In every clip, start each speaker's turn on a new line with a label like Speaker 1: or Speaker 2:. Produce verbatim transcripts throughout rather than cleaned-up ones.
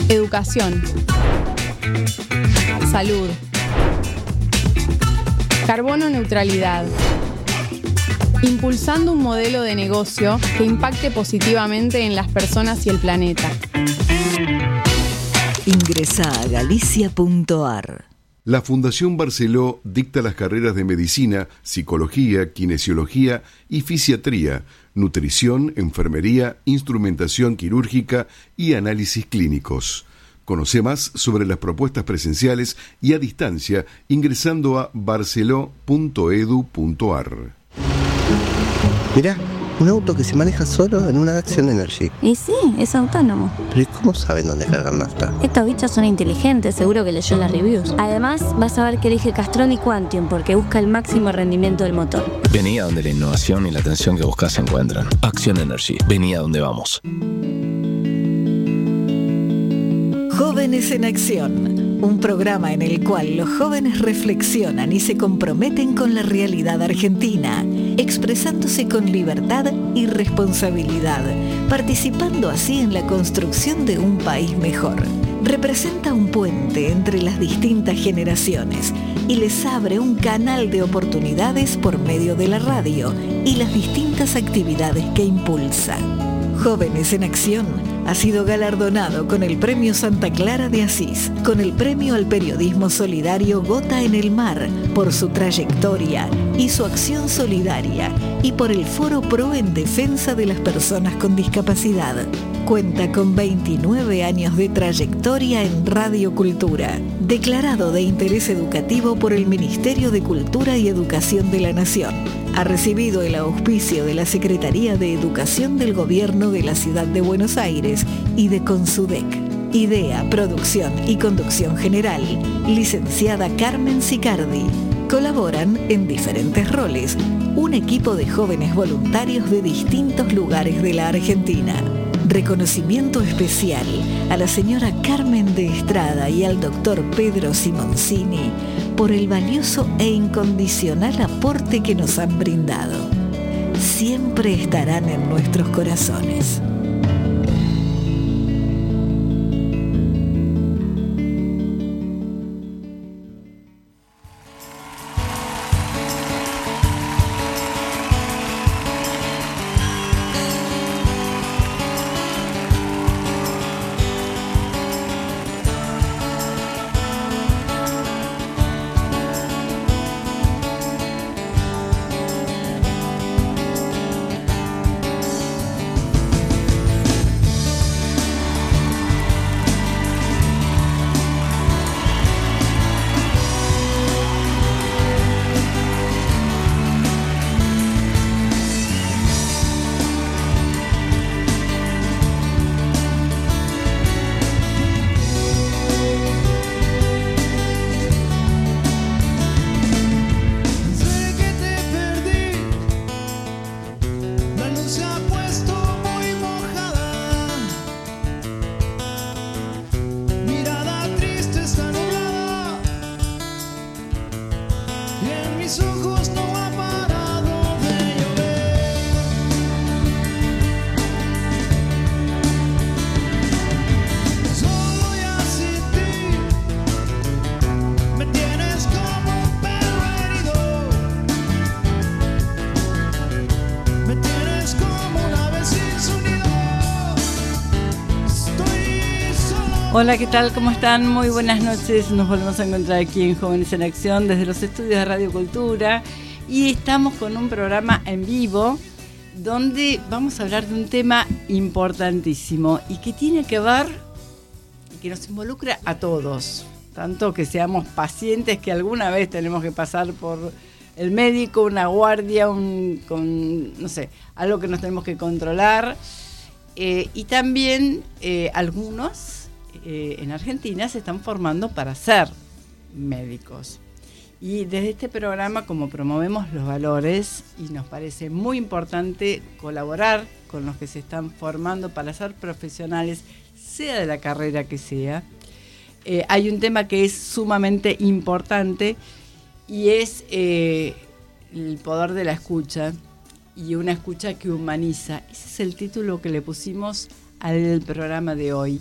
Speaker 1: Educación. Salud. Carbono neutralidad. Impulsando un modelo de negocio que impacte positivamente en las personas y el planeta.
Speaker 2: Ingresa a galicia punto a r.
Speaker 3: La Fundación Barceló dicta las carreras de medicina, psicología, kinesiología y fisiatría, nutrición, enfermería, instrumentación quirúrgica y análisis clínicos. Conoce más sobre las propuestas presenciales y a distancia ingresando a barceló punto edu punto a r.
Speaker 4: Mirá, un auto que se maneja solo en una Action Energy.
Speaker 5: Y sí, es autónomo.
Speaker 4: ¿Pero y cómo saben dónde cargar nafta?
Speaker 5: Estos bichos son inteligentes, seguro que leyó las reviews. Además, vas a ver que elige Castrol y Quantium porque busca el máximo rendimiento del motor.
Speaker 6: Vení a donde la innovación y la atención que buscas se encuentran. Action Energy, vení a donde vamos.
Speaker 2: Jóvenes en Acción, un programa en el cual los jóvenes reflexionan y se comprometen con la realidad argentina, expresándose con libertad y responsabilidad, participando así en la construcción de un país mejor. Representa un puente entre las distintas generaciones y les abre un canal de oportunidades por medio de la radio y las distintas actividades que impulsa. Jóvenes en Acción ha sido galardonado con el Premio Santa Clara de Asís, con el Premio al Periodismo Solidario Gota en el Mar, por su trayectoria y su acción solidaria, y por el Foro Pro en defensa de las personas con discapacidad. Cuenta con veintinueve años de trayectoria en Radio Cultura, declarado de interés educativo por el Ministerio de Cultura y Educación de la Nación. Ha recibido el auspicio de la Secretaría de Educación del Gobierno de la Ciudad de Buenos Aires y de Consudec. Idea, producción y conducción general, licenciada Carmen Sicardi. Colaboran en diferentes roles un equipo de jóvenes voluntarios de distintos lugares de la Argentina. Reconocimiento especial a la señora Carmen de Estrada y al doctor Pedro Simoncini por el valioso e incondicional aporte que nos han brindado. Siempre estarán en nuestros corazones.
Speaker 7: Hola, ¿qué tal? ¿Cómo están? Muy buenas noches. Nos volvemos a encontrar aquí en Jóvenes en Acción desde los estudios de Radio Cultura y estamos con un programa en vivo donde vamos a hablar de un tema importantísimo y que tiene que ver y que nos involucra a todos, tanto que seamos pacientes que alguna vez tenemos que pasar por el médico, una guardia, un, con, no sé, algo que nos tenemos que controlar eh, y también eh, algunos Eh, en Argentina se están formando para ser médicos. Y desde este programa, como promovemos los valores y nos parece muy importante colaborar con los que se están formando para ser profesionales, sea de la carrera que sea, eh, hay un tema que es sumamente importante y es eh, el poder de la escucha y una escucha que humaniza. Ese es el título que le pusimos al programa de hoy.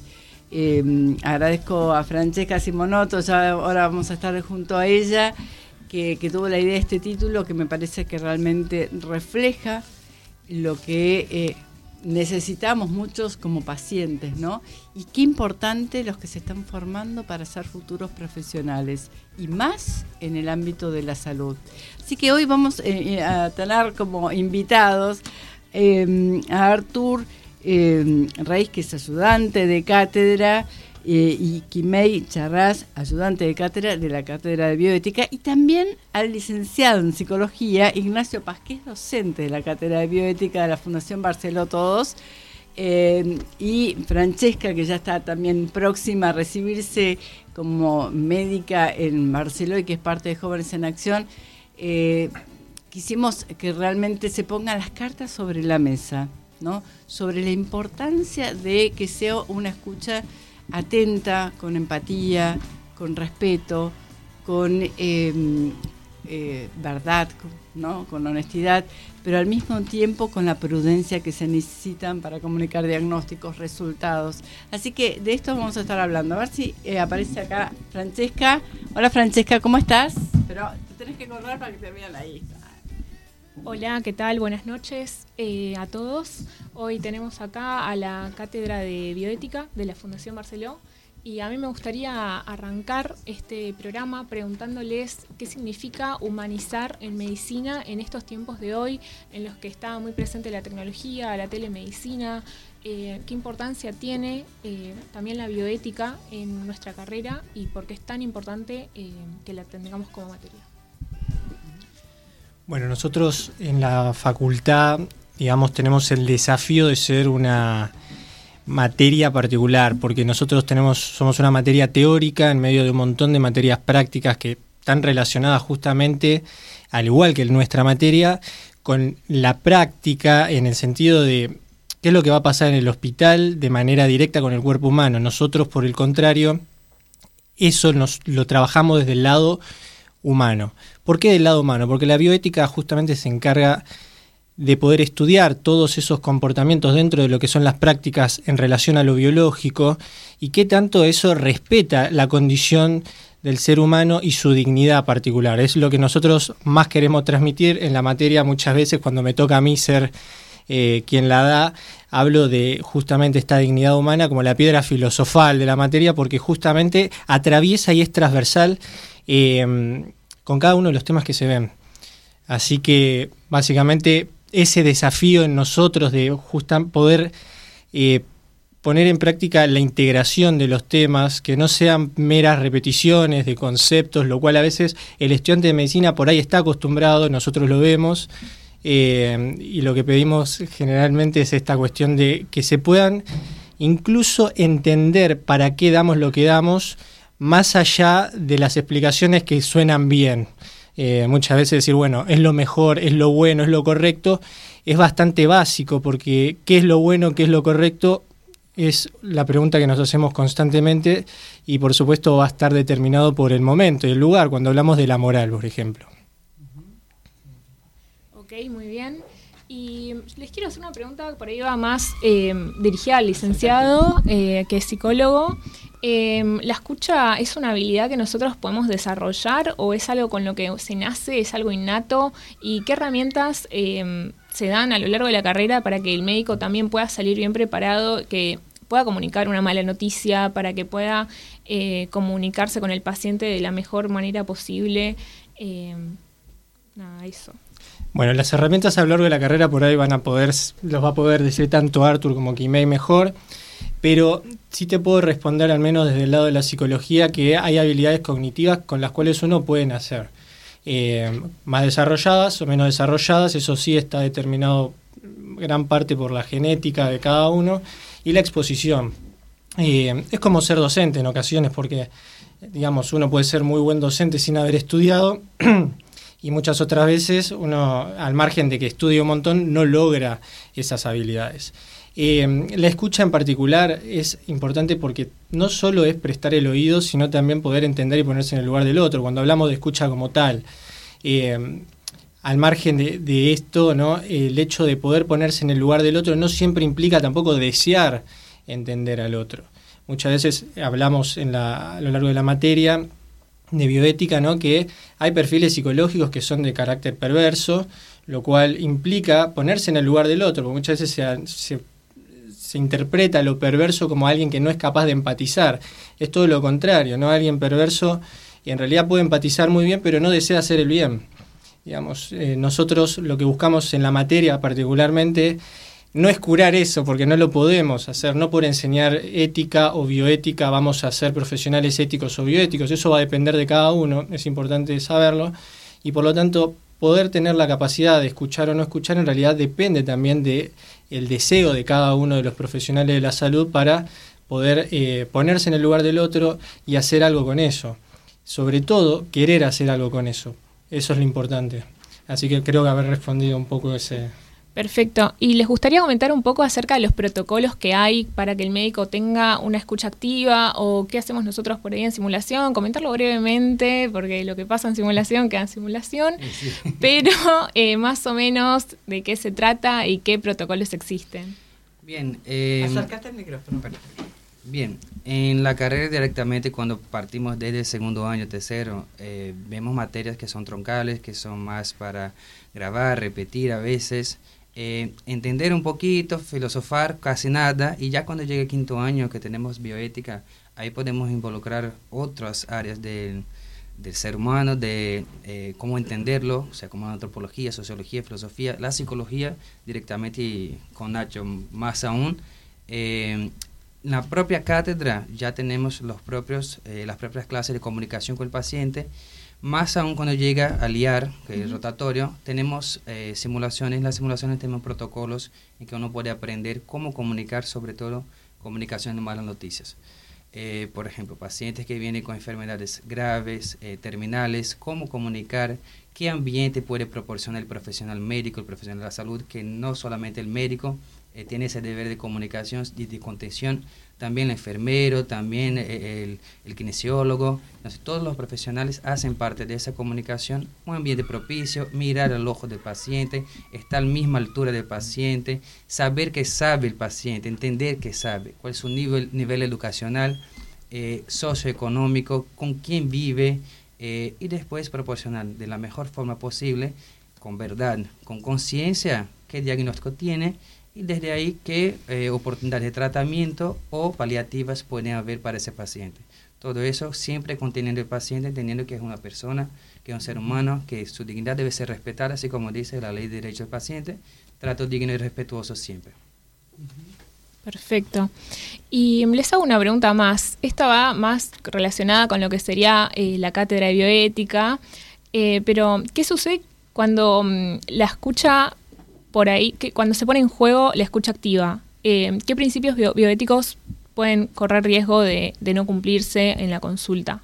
Speaker 7: Eh, agradezco a Francesca Simonotto, ya ahora vamos a estar junto a ella, que, que tuvo la idea de este título, que me parece que realmente refleja lo que eh, necesitamos muchos como pacientes, ¿no? Y qué importante los que se están formando para ser futuros profesionales, y más en el ámbito de la salud. Así que hoy vamos eh, a tener como invitados eh, a Artur Eh, Reis, que es ayudante de cátedra, eh, y Quimei Charras, ayudante de cátedra de la Cátedra de Bioética, y también al licenciado en Psicología, Ignacio Paz, que es docente de la Cátedra de Bioética de la Fundación Barceló Todos, eh, y Francesca, que ya está también próxima a recibirse como médica en Barceló y que es parte de Jóvenes en Acción. Eh, quisimos que realmente se pongan las cartas sobre la mesa, ¿no? Sobre la importancia de que sea una escucha atenta, con empatía, con respeto, con eh, eh, verdad, ¿no? Con honestidad, pero al mismo tiempo con la prudencia que se necesitan para comunicar diagnósticos, resultados. Así que de esto vamos a estar hablando. A ver si eh, aparece acá Francesca. Hola Francesca, ¿cómo estás? Pero te tenés que correr para que te vean ahí.
Speaker 8: Hola, ¿qué tal? Buenas noches eh, a todos. Hoy tenemos acá a la Cátedra de Bioética de la Fundación Barceló, y a mí me gustaría arrancar este programa preguntándoles qué significa humanizar en medicina en estos tiempos de hoy, en los que está muy presente la tecnología, la telemedicina, eh, qué importancia tiene eh, también la bioética en nuestra carrera y por qué es tan importante eh, que la tengamos como materia.
Speaker 9: Bueno, nosotros en la facultad, digamos, tenemos el desafío de ser una materia particular, porque nosotros tenemos somos una materia teórica en medio de un montón de materias prácticas que están relacionadas justamente, al igual que nuestra materia, con la práctica en el sentido de qué es lo que va a pasar en el hospital de manera directa con el cuerpo humano. Nosotros, por el contrario, eso nos lo trabajamos desde el lado humano. ¿Por qué del lado humano? Porque la bioética justamente se encarga de poder estudiar todos esos comportamientos dentro de lo que son las prácticas en relación a lo biológico y qué tanto eso respeta la condición del ser humano y su dignidad particular. Es lo que nosotros más queremos transmitir en la materia. Muchas veces cuando me toca a mí ser eh, quien la da, hablo de justamente esta dignidad humana como la piedra filosofal de la materia, porque justamente atraviesa y es transversal Eh, con cada uno de los temas que se ven. Así que básicamente ese desafío en nosotros de justa, poder eh, poner en práctica la integración de los temas, que no sean meras repeticiones de conceptos, lo cual a veces el estudiante de medicina por ahí está acostumbrado, nosotros lo vemos, eh, y lo que pedimos generalmente es esta cuestión de que se puedan incluso entender para qué damos lo que damos, más allá de las explicaciones que suenan bien. Eh, muchas veces decir, bueno, es lo mejor, es lo bueno, es lo correcto, es bastante básico, porque qué es lo bueno, qué es lo correcto, es la pregunta que nos hacemos constantemente y por supuesto va a estar determinado por el momento y el lugar, cuando hablamos de la moral, por ejemplo.
Speaker 8: Ok, muy bien. Y les quiero hacer una pregunta, por ahí va más eh, dirigida al licenciado, eh, que es psicólogo. Eh, ¿La escucha es una habilidad que nosotros podemos desarrollar o es algo con lo que se nace, es algo innato? ¿Y qué herramientas eh, se dan a lo largo de la carrera para que el médico también pueda salir bien preparado, que pueda comunicar una mala noticia, para que pueda eh, comunicarse con el paciente de la mejor manera posible? Eh, nada, eso.
Speaker 9: Bueno, las herramientas a lo largo de la carrera por ahí van a poder, los va a poder decir tanto Artur como Quimei mejor, pero sí te puedo responder al menos desde el lado de la psicología que hay habilidades cognitivas con las cuales uno puede nacer. Eh, más desarrolladas o menos desarrolladas, eso sí está determinado gran parte por la genética de cada uno y la exposición. Eh, es como ser docente en ocasiones porque, digamos, uno puede ser muy buen docente sin haber estudiado y muchas otras veces uno, al margen de que estudie un montón, no logra esas habilidades. Eh, la escucha en particular es importante porque no solo es prestar el oído, sino también poder entender y ponerse en el lugar del otro. Cuando hablamos de escucha como tal, eh, al margen de, de esto, ¿no? El hecho de poder ponerse en el lugar del otro no siempre implica tampoco desear entender al otro. Muchas veces hablamos en la, a lo largo de la materia de bioética, ¿no? Que hay perfiles psicológicos que son de carácter perverso, lo cual implica ponerse en el lugar del otro, porque muchas veces se, se, se interpreta lo perverso como alguien que no es capaz de empatizar. Es todo lo contrario, ¿no? Alguien perverso y en realidad puede empatizar muy bien, pero no desea hacer el bien. Digamos, eh, nosotros lo que buscamos en la materia particularmente no es curar eso, porque no lo podemos hacer, no por enseñar ética o bioética vamos a ser profesionales éticos o bioéticos, eso va a depender de cada uno, es importante saberlo, y por lo tanto poder tener la capacidad de escuchar o no escuchar en realidad depende también de el deseo de cada uno de los profesionales de la salud para poder eh, ponerse en el lugar del otro y hacer algo con eso. Sobre todo, querer hacer algo con eso. Eso es lo importante. Así que creo que haber respondido un poco ese...
Speaker 8: Perfecto. ¿Y les gustaría comentar un poco acerca de los protocolos que hay para que el médico tenga una escucha activa o qué hacemos nosotros por ahí en simulación? Comentarlo brevemente, porque lo que pasa en simulación queda en simulación, sí. pero eh, más o menos de qué se trata y qué protocolos existen.
Speaker 10: Bien. Eh,
Speaker 7: Acércate al micrófono.
Speaker 10: Bien, en la carrera directamente cuando partimos desde el segundo año, tercero, eh, vemos materias que son troncales, que son más para grabar, repetir a veces, eh, entender un poquito, filosofar casi nada, y ya cuando llegue el quinto año que tenemos bioética, ahí podemos involucrar otras áreas del, del ser humano, de eh, cómo entenderlo, o sea, como antropología, sociología, filosofía, la psicología directamente y con Nacho más aún. Eh, En la propia cátedra ya tenemos los propios, eh, las propias clases de comunicación con el paciente, más aún cuando llega al I A R, que es rotatorio, tenemos eh, simulaciones, en las simulaciones tenemos protocolos en que uno puede aprender cómo comunicar, sobre todo comunicación de malas noticias. Eh, por ejemplo, pacientes que vienen con enfermedades graves, eh, terminales, cómo comunicar, qué ambiente puede proporcionar el profesional médico, el profesional de la salud, que no solamente el médico, Eh, tiene ese deber de comunicación y de contención, también el enfermero, también eh, el, el kinesiólogo. Entonces, todos los profesionales hacen parte de esa comunicación, un ambiente propicio, mirar al ojo del paciente, estar a la misma altura del paciente, saber que sabe el paciente, entender que sabe, cuál es su nivel, nivel educacional, eh, socioeconómico, con quién vive, eh, y después proporcionar de la mejor forma posible, con verdad, con conciencia, qué diagnóstico tiene, y desde ahí qué eh, oportunidades de tratamiento o paliativas pueden haber para ese paciente. Todo eso siempre conteniendo el paciente, entendiendo que es una persona, que es un ser humano, que su dignidad debe ser respetada, así como dice la Ley de Derechos del Paciente, trato digno y respetuoso siempre.
Speaker 8: Perfecto. Y les hago una pregunta más. Esta va más relacionada con lo que sería eh, la cátedra de bioética, eh, pero ¿qué sucede cuando um, la escucha... por ahí, que cuando se pone en juego la escucha activa, eh, ¿qué principios bio, bioéticos pueden correr riesgo de, de no cumplirse en la consulta?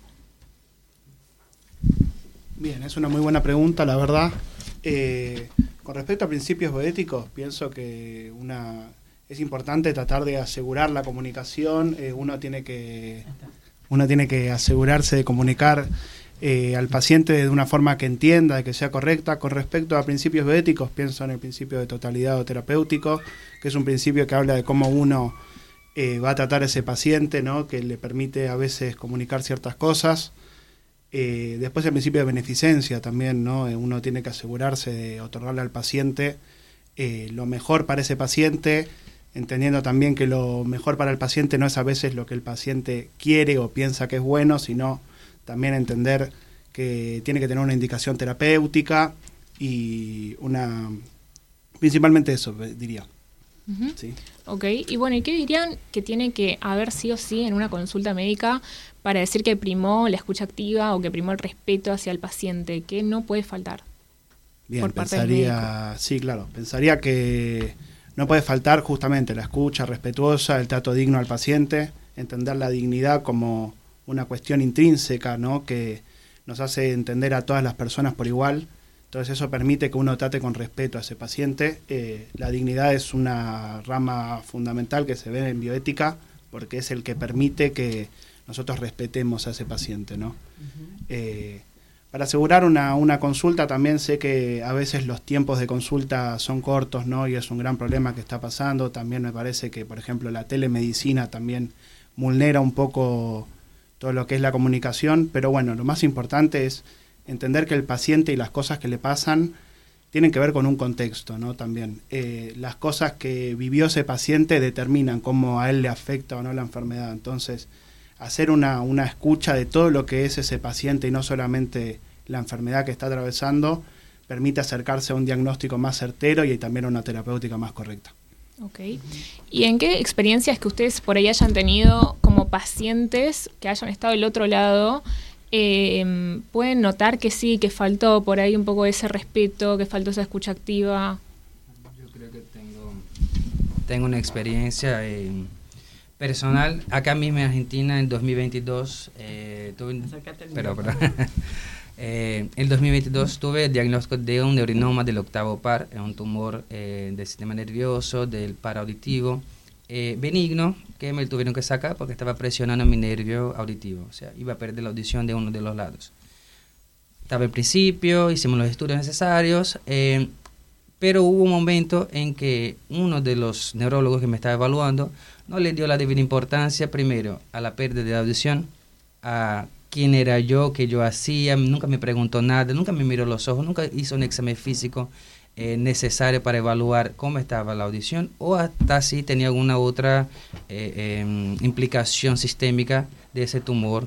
Speaker 11: Bien, es una muy buena pregunta, la verdad. Eh, con respecto a principios bioéticos, pienso que una es importante tratar de asegurar la comunicación. Eh, uno tiene que uno tiene que asegurarse de comunicar Eh, al paciente de una forma que entienda, de que sea correcta. Con respecto a principios bioéticos, pienso en el principio de totalidad o terapéutico, que es un principio que habla de cómo uno eh, va a tratar a ese paciente, ¿no? Que le permite a veces comunicar ciertas cosas. Eh, después el principio de beneficencia también, ¿no? Eh, uno tiene que asegurarse de otorgarle al paciente eh, lo mejor para ese paciente, entendiendo también que lo mejor para el paciente no es a veces lo que el paciente quiere o piensa que es bueno, sino también entender que tiene que tener una indicación terapéutica y una... principalmente eso, diría. Uh-huh. ¿Sí?
Speaker 8: Ok, y bueno, ¿y qué dirían que tiene que haber sí o sí en una consulta médica para decir que primó la escucha activa o que primó el respeto hacia el paciente? ¿Qué no puede faltar?
Speaker 11: Bien,
Speaker 8: por parte del médico.
Speaker 11: pensaría... Sí, claro, pensaría que no puede faltar justamente la escucha respetuosa, el trato digno al paciente, entender la dignidad como una cuestión intrínseca, ¿no? Que nos hace entender a todas las personas por igual. Entonces eso permite que uno trate con respeto a ese paciente. Eh, la dignidad es una rama fundamental que se ve en bioética porque es el que permite que nosotros respetemos a ese paciente, ¿no? Uh-huh. Eh, para asegurar una, una consulta también sé que a veces los tiempos de consulta son cortos, ¿no? Y es un gran problema que está pasando. También me parece que, por ejemplo, la telemedicina también vulnera un poco todo lo que es la comunicación, pero bueno, lo más importante es entender que el paciente y las cosas que le pasan tienen que ver con un contexto, ¿no? También eh, las cosas que vivió ese paciente determinan cómo a él le afecta o no la enfermedad. Entonces, hacer una, una escucha de todo lo que es ese paciente y no solamente la enfermedad que está atravesando, permite acercarse a un diagnóstico más certero y también a una terapéutica más correcta.
Speaker 8: Ok. ¿Y en qué experiencias que ustedes por ahí hayan tenido como pacientes que hayan estado del otro lado, eh, pueden notar que sí, que faltó por ahí un poco ese respeto, que faltó esa escucha activa?
Speaker 10: Yo creo que tengo, tengo una experiencia eh, personal. Acá mismo en Argentina, en dos mil veintidós, eh, tuve, pero, pero, eh, en dos mil veintidós tuve el diagnóstico de un neurinoma del octavo par, un tumor eh, del sistema nervioso, del par auditivo, eh, benigno, que me tuvieron que sacar porque estaba presionando mi nervio auditivo, o sea, iba a perder la audición de uno de los lados. Estaba al principio, hicimos los estudios necesarios, eh, pero hubo un momento en que uno de los neurólogos que me estaba evaluando no le dio la debida importancia, primero, a la pérdida de la audición, a quién era yo, qué yo hacía, nunca me preguntó nada, nunca me miró los ojos, nunca hizo un examen físico eh, necesario para evaluar cómo estaba la audición o hasta si tenía alguna otra eh, eh, implicación sistémica de ese tumor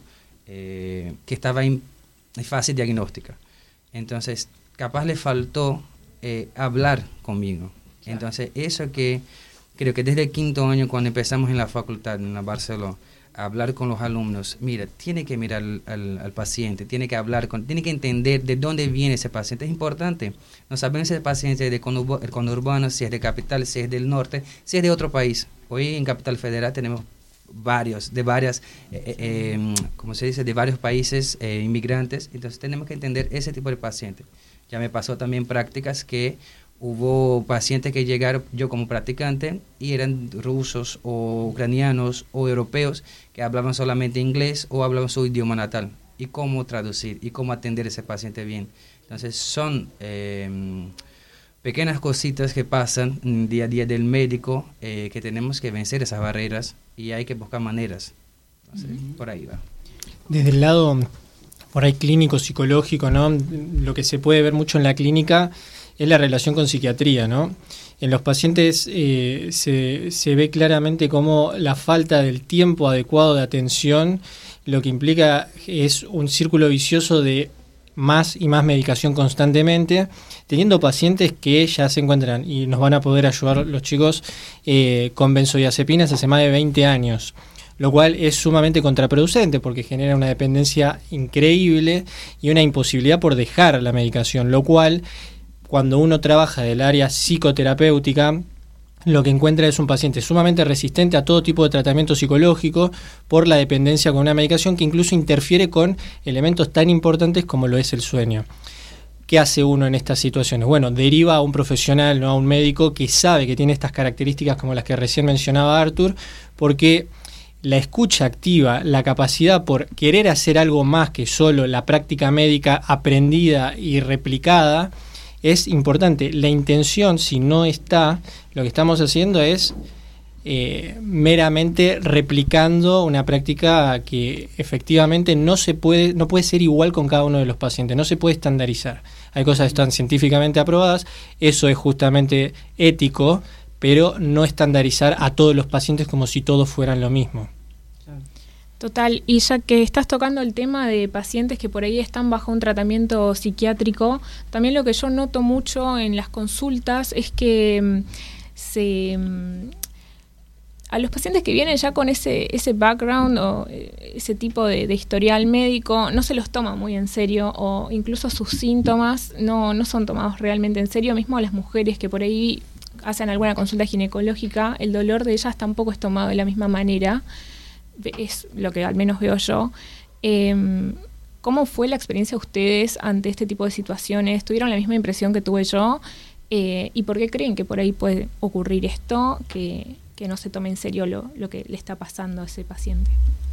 Speaker 10: eh, que estaba en fase diagnóstica. Entonces, capaz le faltó eh, hablar conmigo. Entonces, eso que creo que desde el quinto año, cuando empezamos en la facultad, en la Barcelona, a hablar con los alumnos, mira, tiene que mirar al, al, al paciente, tiene que hablar con, tiene que entender de dónde viene ese paciente. Es importante. No sabemos si el paciente es de el conurbano, si es de capital, si es del norte, si es de otro país. Hoy en Capital Federal tenemos varios, de varias, eh, eh, ¿cómo se dice? De varios países eh, inmigrantes. Entonces tenemos que entender ese tipo de paciente. Ya me pasó también prácticas que hubo pacientes que llegaron, yo como practicante, y eran rusos o ucranianos o europeos que hablaban solamente inglés o hablaban su idioma natal. Y cómo traducir y cómo atender a ese paciente bien. Entonces son eh, pequeñas cositas que pasan en el día a día del médico eh, que tenemos que vencer esas barreras y hay que buscar maneras. Entonces, uh-huh. Por ahí va.
Speaker 9: Desde el lado, por ahí clínico, psicológico, ¿no? Lo que se puede ver mucho en la clínica es la relación con psiquiatría, ¿no? En los pacientes eh, se, se ve claramente cómo la falta del tiempo adecuado de atención lo que implica es un círculo vicioso de más y más medicación constantemente, teniendo pacientes que ya se encuentran, y nos van a poder ayudar los chicos, eh, con benzodiazepinas hace más de veinte años. Lo cual es sumamente contraproducente porque genera una dependencia increíble y una imposibilidad por dejar la medicación, lo cual cuando uno trabaja del área psicoterapéutica, lo que encuentra es un paciente sumamente resistente a todo tipo de tratamiento psicológico por la dependencia con una medicación que incluso interfiere con elementos tan importantes como lo es el sueño. ¿Qué hace uno en estas situaciones? Bueno, deriva a un profesional, no a un médico que sabe que tiene estas características como las que recién mencionaba Arthur, porque la escucha activa, la capacidad por querer hacer algo más que solo la práctica médica aprendida y replicada, es importante. La intención, si no está, lo que estamos haciendo es eh, meramente replicando una práctica que efectivamente no se puede, no puede ser igual con cada uno de los pacientes, no se puede estandarizar. Hay cosas que están científicamente aprobadas, eso es justamente ético, pero no estandarizar a todos los pacientes como si todos fueran lo mismo.
Speaker 8: Total, y ya que estás tocando el tema de pacientes que por ahí están bajo un tratamiento psiquiátrico, también lo que yo noto mucho en las consultas es que se, a los pacientes que vienen ya con ese, ese background o ese tipo de, de historial médico no se los toma muy en serio o incluso sus síntomas no, no son tomados realmente en serio, mismo a las mujeres que por ahí hacen alguna consulta ginecológica, el dolor de ellas tampoco es tomado de la misma manera. Es lo que al menos veo yo. Eh, ¿Cómo fue la experiencia de ustedes ante este tipo de situaciones? ¿Tuvieron la misma impresión que tuve yo? Eh, ¿Y por qué creen que por ahí puede ocurrir esto, que, que no se tome en serio lo, lo que le está pasando a ese paciente?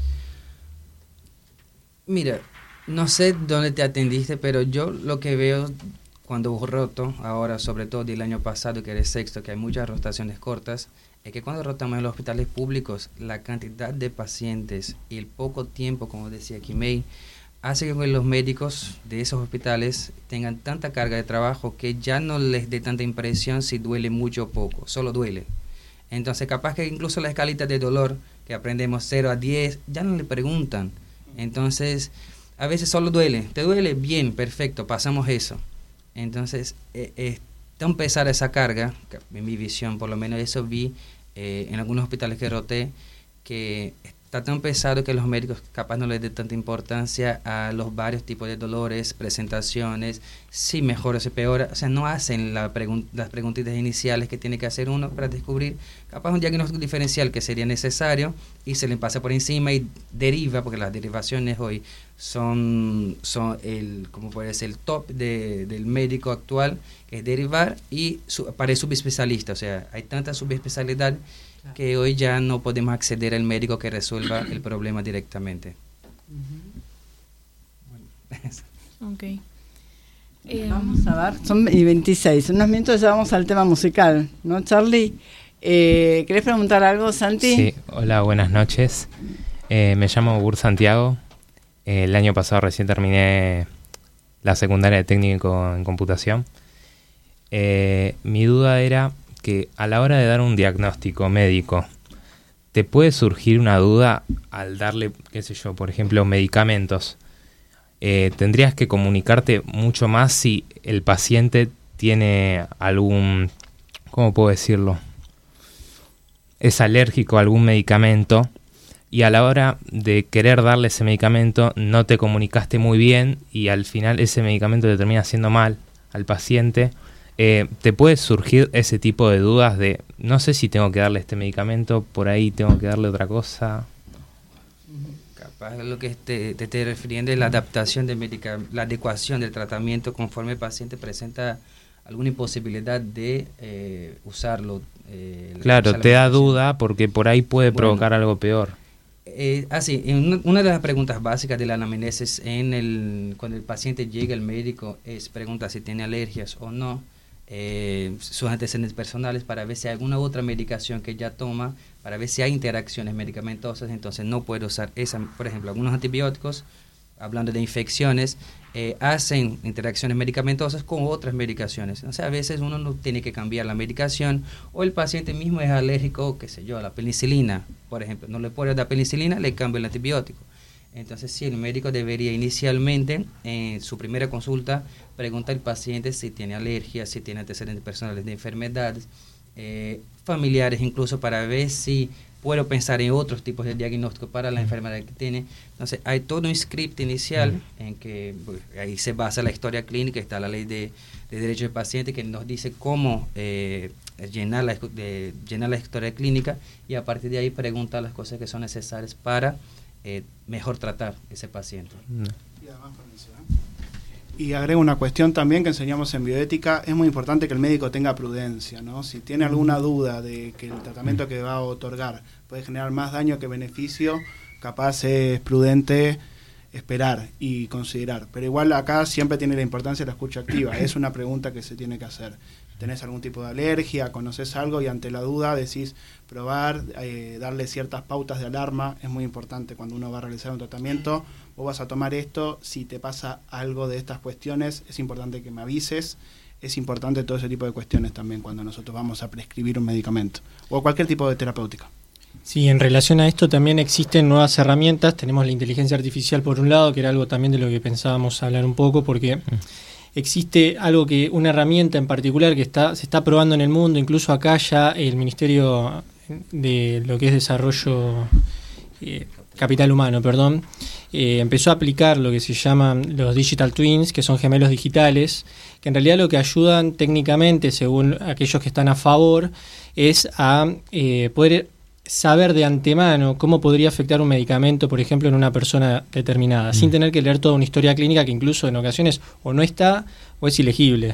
Speaker 10: Mira, no sé dónde te atendiste, pero yo lo que veo cuando roto, ahora sobre todo del año pasado, que eres sexto, que hay muchas rotaciones cortas, es que cuando rotamos en los hospitales públicos, la cantidad de pacientes y el poco tiempo, como decía Kimei, hace que los médicos de esos hospitales tengan tanta carga de trabajo que ya no les dé tanta impresión si duele mucho o poco, solo duele. Entonces capaz que incluso la escalita de dolor que aprendemos cero a diez, ya no le preguntan. Entonces a veces solo duele, ¿te duele? Bien, perfecto, pasamos eso. Entonces eh, eh, tan pesada esa carga, en mi visión por lo menos eso vi eh, en algunos hospitales que roté, que está tan pesado que los médicos capaz no les den tanta importancia a los varios tipos de dolores, presentaciones, si mejora o se peora, o sea, no hacen la pregun- las preguntitas iniciales que tiene que hacer uno para descubrir capaz un diagnóstico diferencial que sería necesario y se le pasa por encima y deriva, porque las derivaciones hoy son, son el, como puede ser el top de, del médico actual, que es derivar y su, para el subespecialista, o sea, hay tanta subespecialidad que hoy ya no podemos acceder al médico que resuelva el problema directamente.
Speaker 8: Bueno. Ok.
Speaker 7: Eh, vamos a ver, son y veintiséis, unos minutos ya vamos al tema musical, ¿no, Charlie? Eh, ¿Querés preguntar algo, Santi?
Speaker 12: Sí, hola, buenas noches. Eh, me llamo Gur Santiago. Eh, el año pasado recién terminé la secundaria de técnico en computación. Eh, mi duda era que a la hora de dar un diagnóstico médico, ¿te puede surgir una duda al darle, qué sé yo, por ejemplo, medicamentos? Eh, ¿Tendrías que comunicarte mucho más si el paciente tiene algún, ¿cómo puedo decirlo? Es alérgico a algún medicamento y a la hora de querer darle ese medicamento no te comunicaste muy bien y al final ese medicamento te termina haciendo mal al paciente? Eh, ¿Te puede surgir ese tipo de dudas de no sé si tengo que darle este medicamento, por ahí tengo que darle otra cosa?
Speaker 10: Capaz lo que te, te estoy refiriendo es la adaptación del medicamento, la adecuación del tratamiento conforme el paciente presenta alguna imposibilidad de eh, usarlo. Eh,
Speaker 12: claro, te da duda porque por ahí puede
Speaker 10: bueno,
Speaker 12: provocar algo peor.
Speaker 10: Eh, así, en una de las preguntas básicas de la anamnesis en el, cuando el paciente llega al médico es pregunta si tiene alergias o no. Eh, sus antecedentes personales para ver si hay alguna otra medicación que ya toma, para ver si hay interacciones medicamentosas, entonces no puede usar esa. Por ejemplo, algunos antibióticos, hablando de infecciones, eh, hacen interacciones medicamentosas con otras medicaciones. O sea, a veces uno no tiene que cambiar la medicación o el paciente mismo es alérgico, qué sé yo, a la penicilina, por ejemplo. No le puede dar penicilina, le cambia el antibiótico. Entonces, sí, el médico debería inicialmente, en su primera consulta, preguntar al paciente si tiene alergias, si tiene antecedentes personales de enfermedades, eh, familiares incluso, para ver si puedo pensar en otros tipos de diagnóstico para la enfermedad que tiene. Entonces, hay todo un script inicial mm. en que pues, ahí se basa la historia clínica, está la ley de, de derechos del paciente que nos dice cómo eh, llenar, la, de, llenar la historia clínica y a partir de ahí preguntar las cosas que son necesarias para Eh, mejor tratar ese paciente.
Speaker 11: Y además, y agrego una cuestión también que enseñamos en bioética, es muy importante que el médico tenga prudencia, ¿no? Si tiene alguna duda de que el tratamiento que va a otorgar puede generar más daño que beneficio, capaz es prudente esperar y considerar. Pero igual acá siempre tiene la importancia de la escucha activa, es una pregunta que se tiene que hacer. ¿Tenés algún tipo de alergia? ¿Conoces algo? Y ante la duda decís probar, eh, darle ciertas pautas de alarma. Es muy importante cuando uno va a realizar un tratamiento. Vos vas a tomar esto, si te pasa algo de estas cuestiones, es importante que me avises. Es importante todo ese tipo de cuestiones también cuando nosotros vamos a prescribir un medicamento o cualquier tipo de terapéutica.
Speaker 9: Sí, en relación a esto también existen nuevas herramientas. Tenemos la inteligencia artificial por un lado, que era algo también de lo que pensábamos hablar un poco, porque existe algo que, una herramienta en particular que está se está probando en el mundo, incluso acá ya el Ministerio de lo que es Desarrollo eh, Capital Humano, perdón, eh, empezó a aplicar lo que se llaman los Digital Twins, que son gemelos digitales, que en realidad lo que ayudan técnicamente, según aquellos que están a favor, es a eh, poder saber de antemano cómo podría afectar un medicamento, por ejemplo, en una persona determinada, mm. sin tener que leer toda una historia clínica que incluso en ocasiones o no está o es ilegible.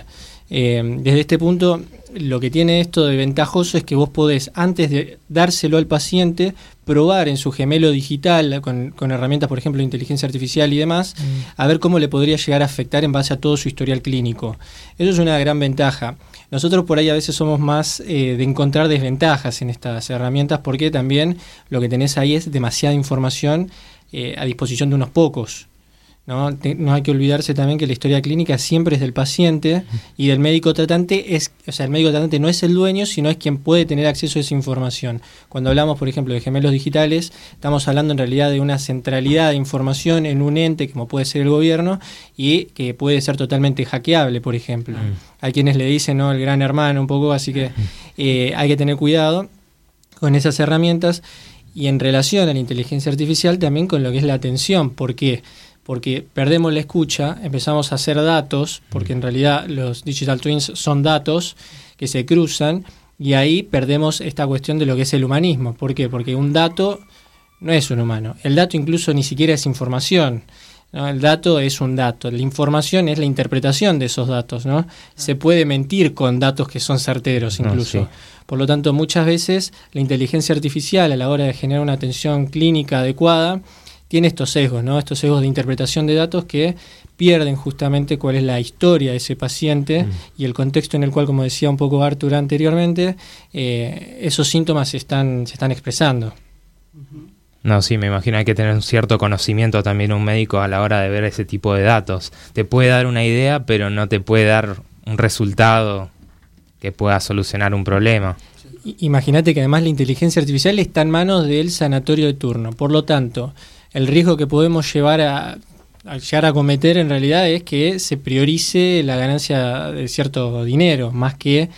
Speaker 9: Eh, desde este punto, lo que tiene esto de ventajoso es que vos podés, antes de dárselo al paciente, probar en su gemelo digital, con, con herramientas, por ejemplo, de inteligencia artificial y demás, mm. a ver cómo le podría llegar a afectar en base a todo su historial clínico. Eso es una gran ventaja. Nosotros por ahí a veces somos más eh, de encontrar desventajas en estas herramientas, porque también lo que tenés ahí es demasiada información eh, a disposición de unos pocos. ¿No? Te, no hay que olvidarse también que la historia clínica siempre es del paciente y del médico tratante. Es, o sea, el médico tratante no es el dueño, sino es quien puede tener acceso a esa información. Cuando hablamos, por ejemplo, de gemelos digitales, estamos hablando en realidad de una centralidad de información en un ente como puede ser el gobierno y que puede ser totalmente hackeable, por ejemplo. Mm. Hay quienes le dicen, ¿no?, el gran hermano un poco, así que eh, hay que tener cuidado con esas herramientas. Y en relación a la inteligencia artificial también con lo que es la atención. ¿Por qué? Porque perdemos la escucha, empezamos a hacer datos, porque en realidad los digital twins son datos que se cruzan, y ahí perdemos esta cuestión de lo que es el humanismo. ¿Por qué? Porque un dato no es un humano. El dato incluso ni siquiera es información, ¿no? El dato es un dato. La información es la interpretación de esos datos, ¿no? Se puede mentir con datos que son certeros incluso. No, sí. Por lo tanto, muchas veces la inteligencia artificial a la hora de generar una atención clínica adecuada tiene estos sesgos, ¿no? Estos sesgos de interpretación de datos que pierden justamente cuál es la historia de ese paciente mm. y el contexto en el cual, como decía un poco Artur anteriormente, eh, esos síntomas se están, se están expresando.
Speaker 12: No, sí, me imagino hay que tener un cierto conocimiento también un médico a la hora de ver ese tipo de datos. Te puede dar una idea, pero no te puede dar un resultado que pueda solucionar un problema.
Speaker 9: Imagínate que además la inteligencia artificial está en manos del sanatorio de turno. Por lo tanto, el riesgo que podemos llevar a, a llegar a cometer en realidad es que se priorice la ganancia de cierto dinero, más que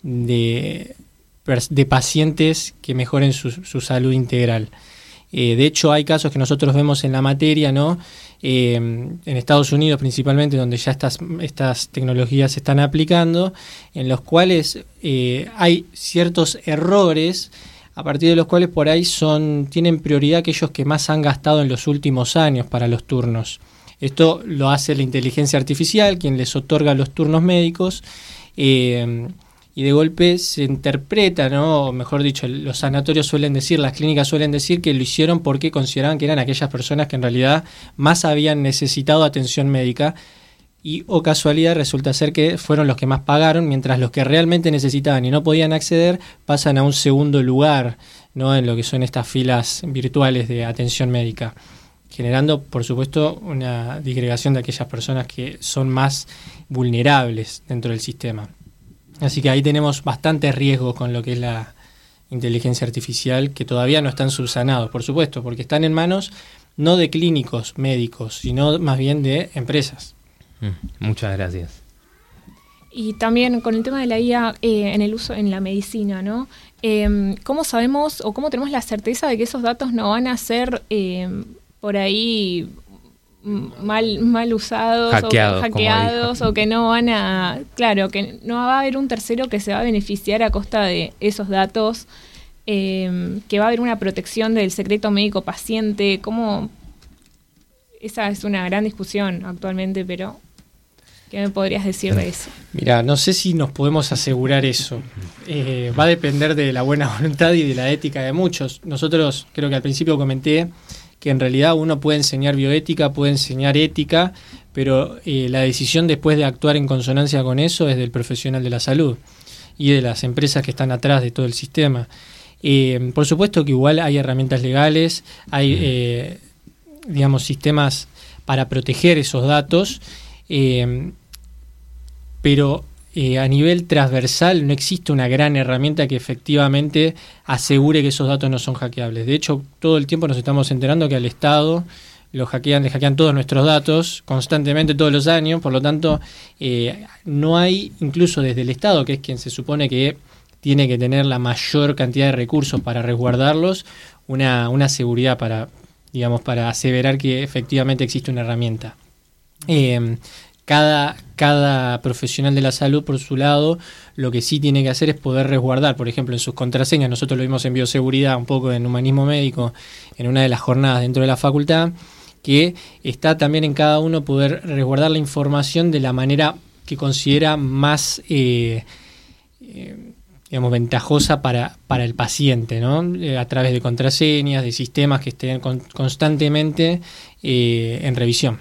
Speaker 9: de, de pacientes que mejoren su, su salud integral. Eh, de hecho, hay casos que nosotros vemos en la materia, ¿no? Eh, en Estados Unidos principalmente, donde ya estas, estas tecnologías se están aplicando, en los cuales eh, hay ciertos errores a partir de los cuales por ahí son tienen prioridad aquellos que más han gastado en los últimos años para los turnos. Esto lo hace la inteligencia artificial, quien les otorga los turnos médicos, eh, y de golpe se interpreta, ¿no? O mejor dicho, los sanatorios suelen decir, las clínicas suelen decir que lo hicieron porque consideraban que eran aquellas personas que en realidad más habían necesitado atención médica, y o casualidad resulta ser que fueron los que más pagaron, mientras los que realmente necesitaban y no podían acceder pasan a un segundo lugar, ¿no?, en lo que son estas filas virtuales de atención médica, generando, por supuesto, una disgregación de aquellas personas que son más vulnerables dentro del sistema. Así que ahí tenemos bastantes riesgos con lo que es la inteligencia artificial, que todavía no están subsanados, por supuesto, porque están en manos no de clínicos médicos, sino más bien de empresas.
Speaker 12: Mm, muchas gracias.
Speaker 8: Y también con el tema de la I A eh, en el uso en la medicina, ¿no? Eh, ¿Cómo sabemos o cómo tenemos la certeza de que esos datos no van a ser eh, por ahí mal mal usados
Speaker 12: hackeados,
Speaker 8: o hackeados o que no van a, claro, que no va a haber un tercero que se va a beneficiar a costa de esos datos, eh, que va a haber una protección del secreto médico paciente? ¿Cómo? Esa es una gran discusión actualmente, pero ¿qué me podrías decir de eso?
Speaker 9: Mira, no sé si nos podemos asegurar eso. Eh, va a depender de la buena voluntad y de la ética de muchos. Nosotros, creo que al principio comenté que en realidad uno puede enseñar bioética, puede enseñar ética, pero eh, la decisión después de actuar en consonancia con eso es del profesional de la salud y de las empresas que están atrás de todo el sistema. Eh, por supuesto que igual hay herramientas legales, hay eh, digamos sistemas para proteger esos datos, eh, pero eh, a nivel transversal no existe una gran herramienta que efectivamente asegure que esos datos no son hackeables. De hecho, todo el tiempo nos estamos enterando que al Estado lo hackean, le hackean todos nuestros datos constantemente todos los años. Por lo tanto, eh, no hay, incluso desde el Estado, que es quien se supone que tiene que tener la mayor cantidad de recursos para resguardarlos, una, una seguridad para, digamos, para aseverar que efectivamente existe una herramienta. Eh, Cada, cada profesional de la salud, por su lado, lo que sí tiene que hacer es poder resguardar, por ejemplo, en sus contraseñas. Nosotros lo vimos en bioseguridad, un poco en humanismo médico, en una de las jornadas dentro de la facultad, que está también en cada uno poder resguardar la información de la manera que considera más eh, eh, digamos, ventajosa para, para el paciente, ¿no? Eh, a través de contraseñas, de sistemas que estén con, constantemente eh, en revisión.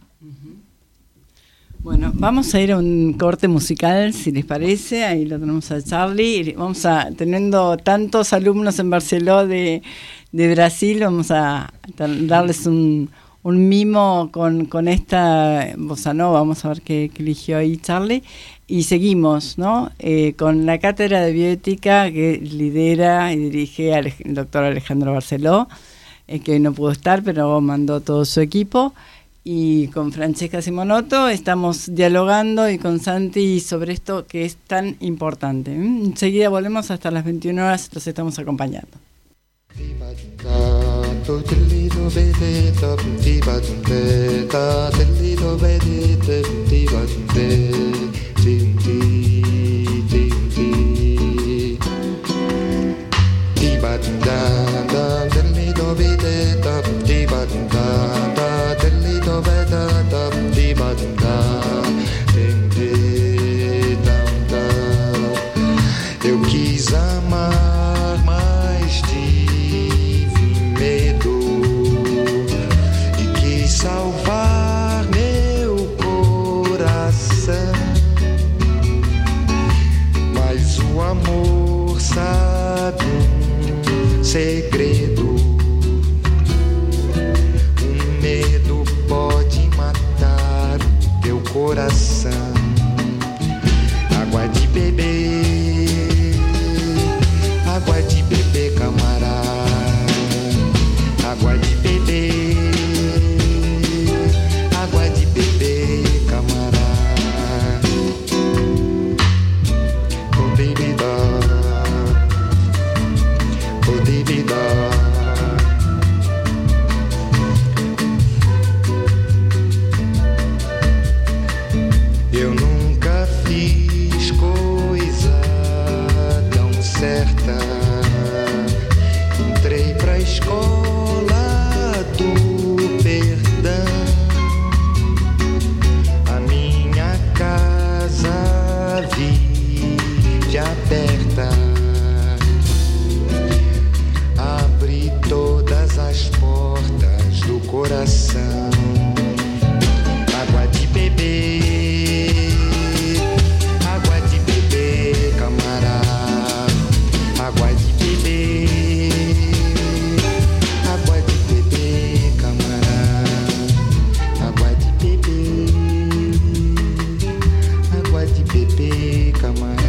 Speaker 7: Bueno, vamos a ir a un corte musical, si les parece. Ahí lo tenemos a Charlie. Vamos a, teniendo tantos alumnos en Barceló de, de Brasil, vamos a darles un, un mimo con, con esta bossa nova. Vamos a ver qué, qué eligió ahí Charlie. Y seguimos, ¿no? Eh, con la cátedra de bioética que lidera y dirige el doctor Alejandro Barceló, eh, que hoy no pudo estar, pero mandó todo su equipo. Y con Francesca Simonotto estamos dialogando y con Santi sobre esto que es tan importante. Enseguida volvemos hasta las veintiuna horas, los estamos acompañando.
Speaker 13: Eu quis amar, mas tive medo e quis salvar meu coração, mas o amor sabe um segredo. Um medo pode matar o teu coração. Água de beber, água de beber, camarada. Água de beber, água de beber, camarada. Oh baby da, oh baby da. Eu nunca fiz coisa tão certa. Entrei pra escola do perdão. A minha casa vive aberta. Abre todas as portas do coração. Água de beber. Água de beber, água de beber, camarada. Água de beber, água de beber, camarada.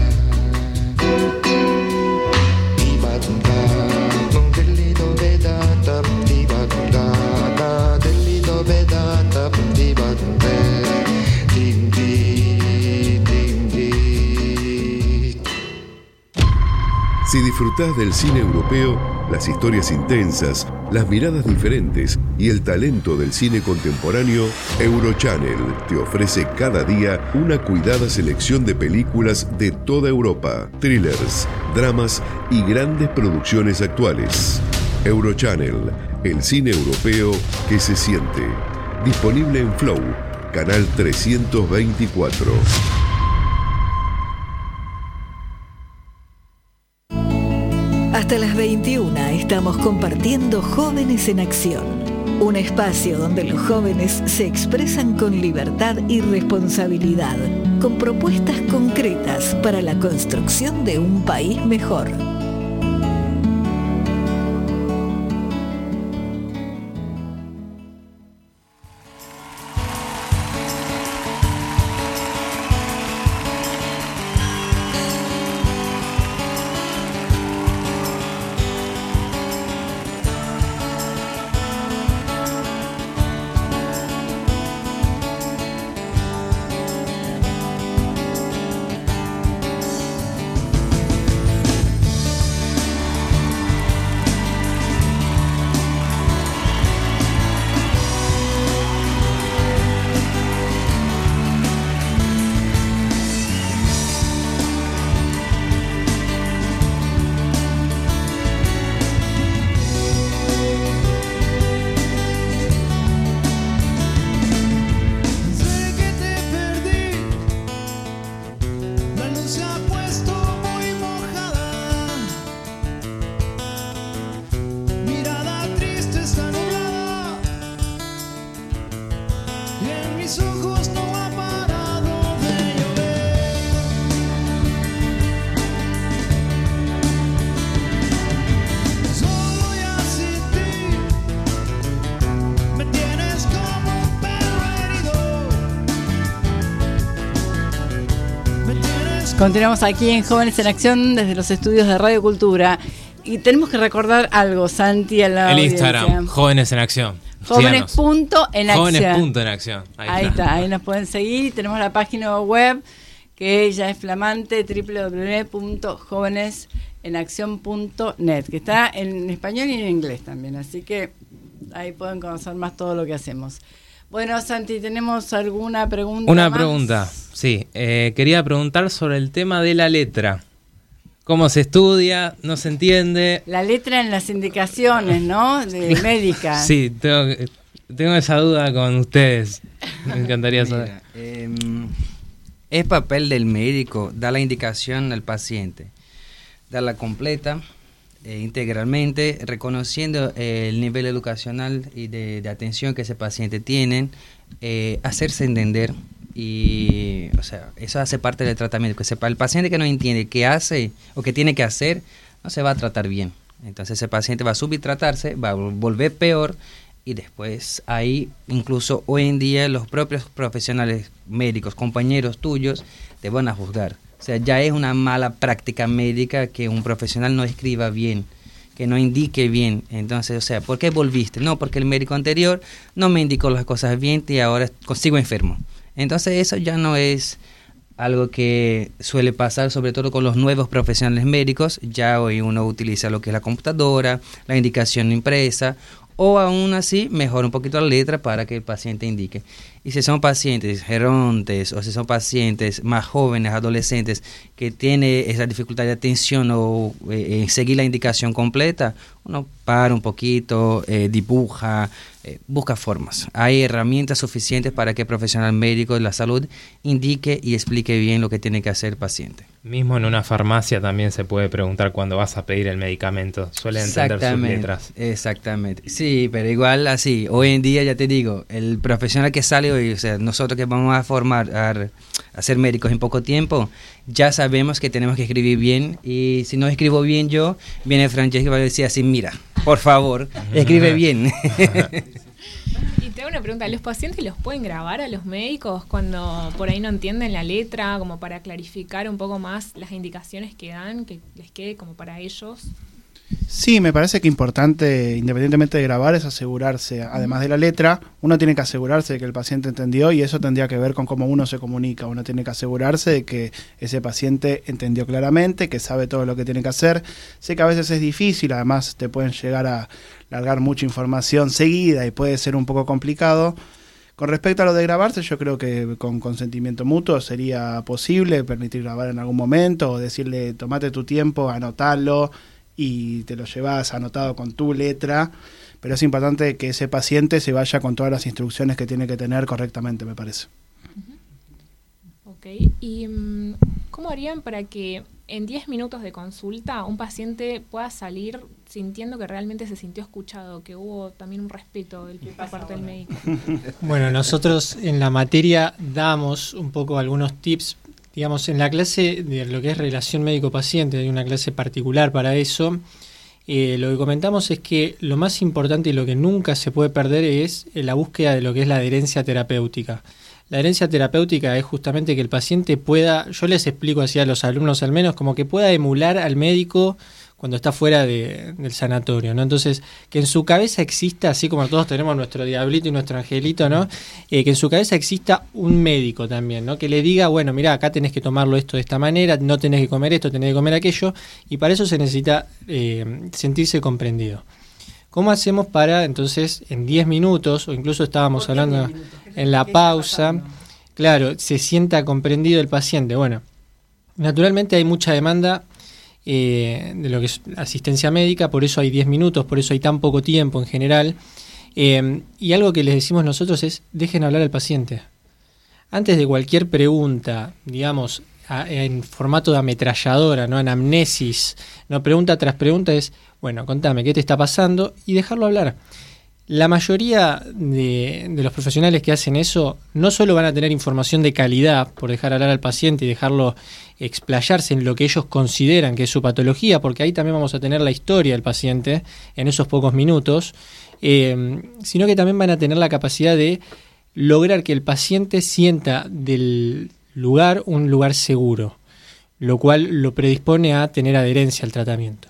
Speaker 13: Tibadunda, delido vedata, tibadunda, delido vedata, tibadunda, dindi, dindi.
Speaker 3: Si disfrutás del cine europeo, las historias intensas, las miradas diferentes y el talento del cine contemporáneo, Eurochannel te ofrece cada día una cuidada selección de películas de toda Europa, thrillers, dramas y grandes producciones actuales. Eurochannel, el cine europeo que se siente. Disponible en Flow, canal trescientos veinticuatro.
Speaker 2: Hasta las veintiuna estamos compartiendo Jóvenes en Acción, un espacio donde los jóvenes se expresan con libertad y responsabilidad, con propuestas concretas para la construcción de un país mejor.
Speaker 14: mis ojos no ha parado de llover. Solo ya sin ti me tienes como un perro herido. Me tienes.
Speaker 7: Continuamos aquí en Jóvenes en Acción desde los estudios de Radio Cultura. Y tenemos que recordar algo, Santi, a la
Speaker 12: El
Speaker 7: audiencia.
Speaker 12: Instagram, Jóvenes en Acción.
Speaker 7: Jóvenes punto en acción.
Speaker 12: Jóvenes punto en acción. Ahí,
Speaker 7: Ahí
Speaker 12: está.
Speaker 7: está, ahí nos pueden seguir. Tenemos la página web que ya es flamante, doble u doble u doble u punto jóvenes en acción punto net, que está en español y en inglés también. Así que ahí pueden conocer más todo lo que hacemos. Bueno, Santi, ¿tenemos alguna pregunta
Speaker 12: Una
Speaker 7: más?
Speaker 12: pregunta, sí. Eh, quería preguntar sobre el tema de la letra. ¿Cómo se estudia? ¿No se entiende?
Speaker 7: La letra en las indicaciones, ¿no? De médica.
Speaker 12: Sí, tengo, tengo esa duda con ustedes. Me encantaría saber.
Speaker 10: Mira, eh, es papel del médico dar la indicación al paciente, darla completa, eh, integralmente, reconociendo eh, el nivel educacional y de, de atención que ese paciente tiene, eh, hacerse entender. Y, o sea, eso hace parte del tratamiento. Que sepa, el paciente que no entiende qué hace o qué tiene que hacer, no se va a tratar bien. Entonces ese paciente va a subtratarse, va a volver peor y después ahí, incluso hoy en día, los propios profesionales médicos, compañeros tuyos, te van a juzgar. O sea, ya es una mala práctica médica que un profesional no escriba bien, que no indique bien. Entonces, o sea, ¿por qué volviste? No, porque el médico anterior no me indicó las cosas bien y ahora sigo enfermo. Entonces eso ya no es algo que suele pasar, sobre todo con los nuevos profesionales médicos. Ya hoy uno utiliza lo que es la computadora, la indicación impresa, o aún así mejora un poquito la letra para que el paciente indique. Y si son pacientes gerontes o si son pacientes más jóvenes, adolescentes, que tienen esa dificultad de atención o eh, seguir la indicación completa, uno para un poquito, eh, dibuja, eh, busca formas. Hay herramientas suficientes para que el profesional médico de la salud indique y explique bien lo que tiene que hacer el paciente.
Speaker 12: Mismo en una farmacia también se puede preguntar cuándo vas a pedir el medicamento. Suele entender sus letras.
Speaker 10: Exactamente. Sí, pero igual así, hoy en día ya te digo, el profesional que sale hoy, o sea, nosotros que vamos a formar, a, a ser médicos en poco tiempo, ya sabemos que tenemos que escribir bien, y si no escribo bien yo, viene Francesco y va a decir así, mira, por favor, escribe bien.
Speaker 8: Y te hago una pregunta, ¿los pacientes los pueden grabar a los médicos cuando por ahí no entienden la letra, como para clarificar un poco más las indicaciones que dan, que les quede como para ellos?
Speaker 11: Sí, me parece que importante, independientemente de grabar, es asegurarse, además de la letra, uno tiene que asegurarse de que el paciente entendió, y eso tendría que ver con cómo uno se comunica. Uno tiene que asegurarse de que ese paciente entendió claramente, que sabe todo lo que tiene que hacer. Sé que a veces es difícil, además te pueden llegar a largar mucha información seguida y puede ser un poco complicado. Con respecto a lo de grabarse, yo creo que con consentimiento mutuo sería posible permitir grabar en algún momento, o decirle, tomate tu tiempo, anotalo, y te lo llevas anotado con tu letra, pero es importante que ese paciente se vaya con todas las instrucciones que tiene que tener correctamente, me parece.
Speaker 8: Ok, ¿y um, cómo harían para que en diez minutos de consulta un paciente pueda salir sintiendo que realmente se sintió escuchado, que hubo también un respeto del, por parte del médico?
Speaker 9: Bueno, nosotros en la materia damos un poco algunos tips. Digamos, en la clase de lo que es relación médico-paciente, hay una clase particular para eso. Eh, lo que comentamos es que lo más importante y lo que nunca se puede perder es la búsqueda de lo que es la adherencia terapéutica. La adherencia terapéutica es justamente que el paciente pueda, yo les explico así a los alumnos al menos, como que pueda emular al médico cuando está fuera de, del sanatorio, ¿no? Entonces, que en su cabeza exista, así como todos tenemos nuestro diablito y nuestro angelito, ¿no? Eh, que en su cabeza exista un médico también, ¿no? Que le diga, bueno, mira, acá tenés que tomarlo esto de esta manera, no tenés que comer esto, tenés que comer aquello, y para eso se necesita eh, sentirse comprendido. ¿Cómo hacemos para, entonces, en diez minutos, o incluso estábamos hablando en la pausa, claro, se sienta comprendido el paciente? Bueno, naturalmente hay mucha demanda Eh, de lo que es asistencia médica, por eso hay diez minutos, por eso hay tan poco tiempo en general, eh, y algo que les decimos nosotros es, dejen hablar al paciente. Antes de cualquier pregunta, digamos, a, en formato de ametralladora, no anamnesis, no pregunta tras pregunta, es, bueno, contame, ¿qué te está pasando? Y dejarlo hablar. La mayoría de, de los profesionales que hacen eso no solo van a tener información de calidad por dejar hablar al paciente y dejarlo explayarse en lo que ellos consideran que es su patología, porque ahí también vamos a tener la historia del paciente en esos pocos minutos, eh, sino que también van a tener la capacidad de lograr que el paciente sienta del lugar un lugar seguro, lo cual lo predispone a tener adherencia al tratamiento.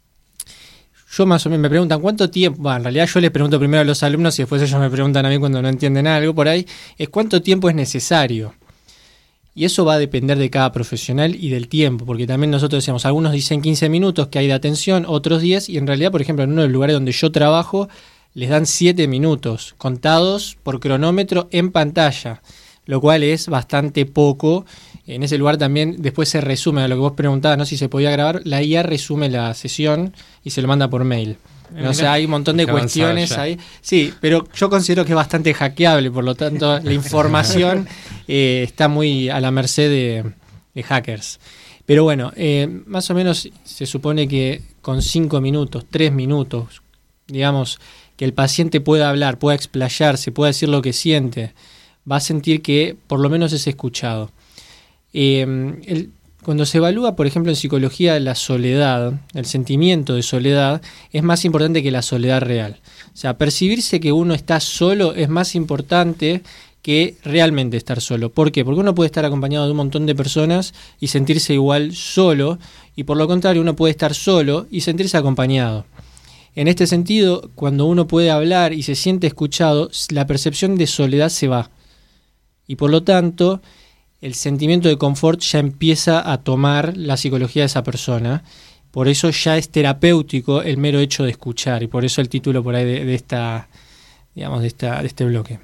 Speaker 9: Yo más o menos me preguntan cuánto tiempo, bueno, en realidad yo les pregunto primero a los alumnos y después ellos me preguntan a mí cuando no entienden algo por ahí, es cuánto tiempo es necesario. Y eso va a depender de cada profesional y del tiempo, porque también nosotros decíamos, algunos dicen quince minutos que hay de atención, otros diez, y en realidad, por ejemplo, en uno de los lugares donde yo trabajo, les dan siete minutos, contados por cronómetro en pantalla, lo cual es bastante poco. En ese lugar también después se resume a lo que vos preguntabas, no si se podía grabar, la I A resume la sesión y se lo manda por mail. O sea, hay un montón de cuestiones ahí. Sí, pero yo considero que es bastante hackeable, por lo tanto la información eh, está muy a la merced de, de hackers. Pero bueno, eh, más o menos se supone que con cinco minutos, tres minutos, digamos, que el paciente pueda hablar, pueda explayarse, pueda decir lo que siente, va a sentir que por lo menos es escuchado. Eh, el, cuando se evalúa, por ejemplo, en psicología la soledad, el sentimiento de soledad, es más importante que la soledad real. O sea, percibirse que uno está solo es más importante que realmente estar solo. ¿Por qué? Porque uno puede estar acompañado de un montón de personas y sentirse igual solo, y por lo contrario uno puede estar solo y sentirse acompañado. En este sentido, cuando uno puede hablar y se siente escuchado, la percepción de soledad se va. Y por lo tanto, el sentimiento de confort ya empieza a tomar la psicología de esa persona. Por eso ya es terapéutico el mero hecho de escuchar, y por eso el título por ahí de, de esta, digamos, de esta, de este bloque.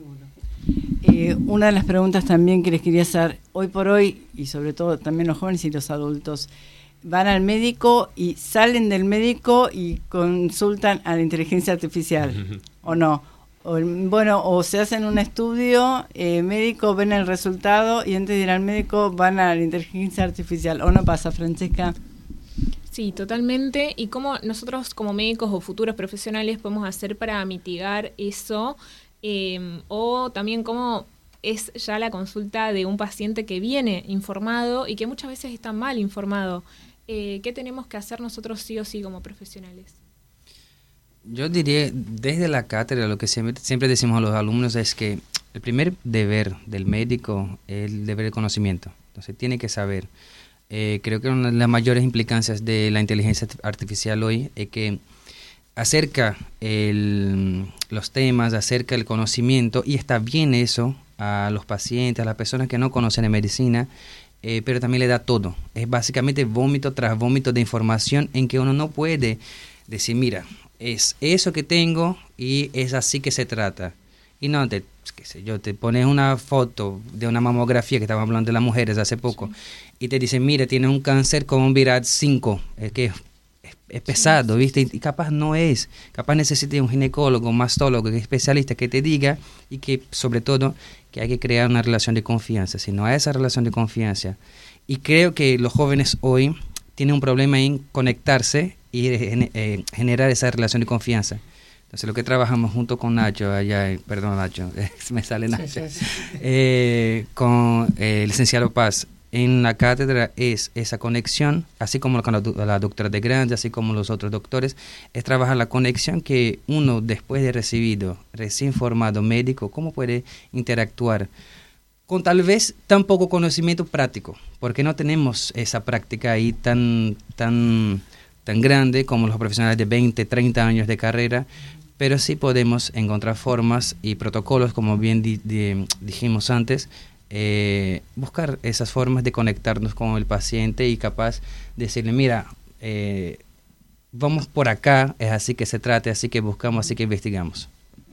Speaker 7: Eh, una de las preguntas también que les quería hacer, hoy por hoy, y sobre todo también los jóvenes y los adultos, van al médico y salen del médico y consultan a la inteligencia artificial, uh-huh. ¿O no? O, bueno, o se hacen un estudio eh, médico, ven el resultado y antes de ir al médico van a la inteligencia artificial. ¿O no pasa, Francesca?
Speaker 8: Sí, totalmente. ¿Y cómo nosotros como médicos o futuros profesionales podemos hacer para mitigar eso? Eh, o también cómo es ya la consulta de un paciente que viene informado y que muchas veces está mal informado. Eh, ¿Qué tenemos que hacer nosotros sí o sí como profesionales?
Speaker 10: Yo diría, desde la cátedra, lo que siempre, siempre decimos a los alumnos es que el primer deber del médico es el deber de conocimiento. Entonces tiene que saber. Eh, creo que una de las mayores implicancias de la inteligencia artificial hoy es que acerca el, los temas, acerca el conocimiento, y está bien eso a los pacientes, a las personas que no conocen de medicina, eh, pero también le da todo. Es básicamente vómito tras vómito de información en que uno no puede decir, mira, es eso que tengo y es así que se trata. Y no, te, qué sé yo, te pones una foto de una mamografía, que estábamos hablando de las mujeres hace poco, sí. Y te dicen, mira, tienes un cáncer con un Virat cinco, es que es, es, es pesado, ¿viste? Y, y capaz no es, capaz necesitas un ginecólogo, un mastólogo, un especialista que te diga, y que sobre todo que hay que crear una relación de confianza. Si no hay esa relación de confianza, y creo que los jóvenes hoy tienen un problema en conectarse y eh, generar esa relación de confianza. Entonces lo que trabajamos junto con Nacho, allá, eh, perdón Nacho, eh, me sale Nacho, sí, sí, sí. Eh, con eh, el licenciado Paz, en la cátedra es esa conexión, así como con la, la doctora de Grande, así como los otros doctores, es trabajar la conexión que uno después de recibido, recién formado médico, cómo puede interactuar con tal vez tan poco conocimiento práctico, porque no tenemos esa práctica ahí tan, tan, tan grande como los profesionales de veinte, treinta años de carrera, pero sí podemos encontrar formas y protocolos, como bien di, di, dijimos antes, eh, buscar esas formas de conectarnos con el paciente y capaz de decirle, mira, eh, vamos por acá, es así que se trata, así que buscamos, así que investigamos.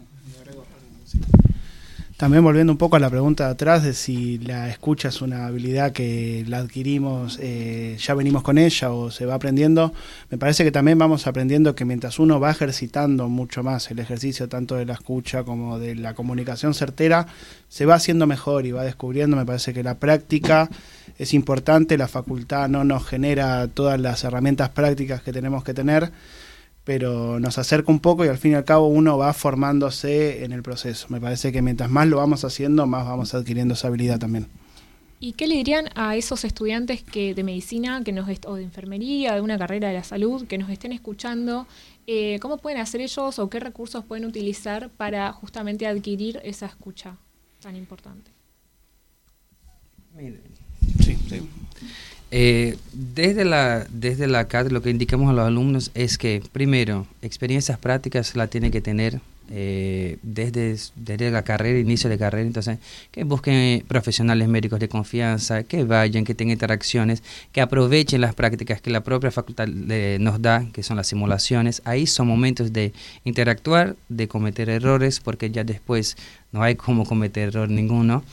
Speaker 11: También volviendo un poco a la pregunta de atrás de si la escucha es una habilidad que la adquirimos, eh, ya venimos con ella o se va aprendiendo, me parece que también vamos aprendiendo que mientras uno va ejercitando mucho más el ejercicio tanto de la escucha como de la comunicación certera, se va haciendo mejor y va descubriendo. Me parece que la práctica es importante, la facultad no nos genera todas las herramientas prácticas que tenemos que tener, pero nos acerca un poco y al fin y al cabo uno va formándose en el proceso. Me parece que mientras más lo vamos haciendo, más vamos adquiriendo esa habilidad también.
Speaker 8: ¿Y qué le dirían a esos estudiantes que de medicina que nos est- o de enfermería, de una carrera de la salud, que nos estén escuchando? Eh, ¿Cómo pueden hacer ellos o qué recursos pueden utilizar para justamente adquirir esa escucha tan importante?
Speaker 10: Mire.
Speaker 11: Sí, sí.
Speaker 10: Eh, desde la desde la C A D lo que indicamos a los alumnos es que, primero, experiencias prácticas la tienen que tener eh, desde, desde la carrera, inicio de carrera. Entonces, que busquen profesionales médicos de confianza, que vayan, que tengan interacciones, que aprovechen las prácticas que la propia facultad eh, nos da, que son las simulaciones. Ahí son momentos de interactuar, de cometer errores, porque ya después no hay cómo cometer error ninguno.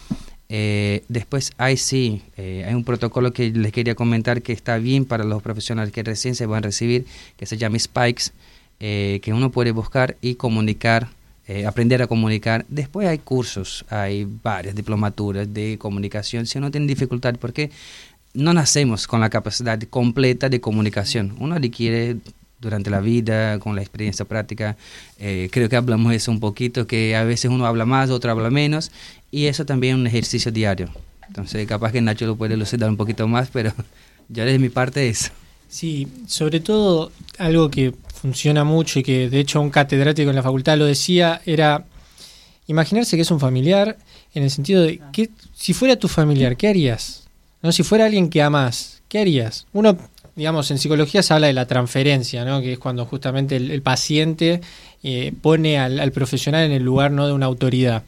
Speaker 10: Eh, después hay sí, eh, hay un protocolo que les quería comentar que está bien para los profesionales que recién se van a recibir, que se llama Spikes, eh, que uno puede buscar y comunicar, eh, aprender a comunicar. Después hay cursos, hay varias diplomaturas de comunicación, si uno tiene dificultad, porque no nacemos con la capacidad completa de comunicación, uno adquiere durante la vida, con la experiencia práctica. Eh, creo que hablamos de eso un poquito, que a veces uno habla más, otro habla menos, y eso también es un ejercicio diario. Entonces, capaz que Nacho lo puede elucidar un poquito más, pero yo desde mi parte eso.
Speaker 9: Sí, sobre todo algo que funciona mucho y que de hecho un catedrático en la facultad lo decía, era imaginarse que es un familiar, en el sentido de que si fuera tu familiar, ¿qué harías? ¿No? Si fuera alguien que amás, ¿qué harías? Uno, digamos, en psicología se habla de la transferencia, ¿no? Que es cuando justamente el, el paciente eh, pone al, al profesional en el lugar, ¿no?, de una autoridad.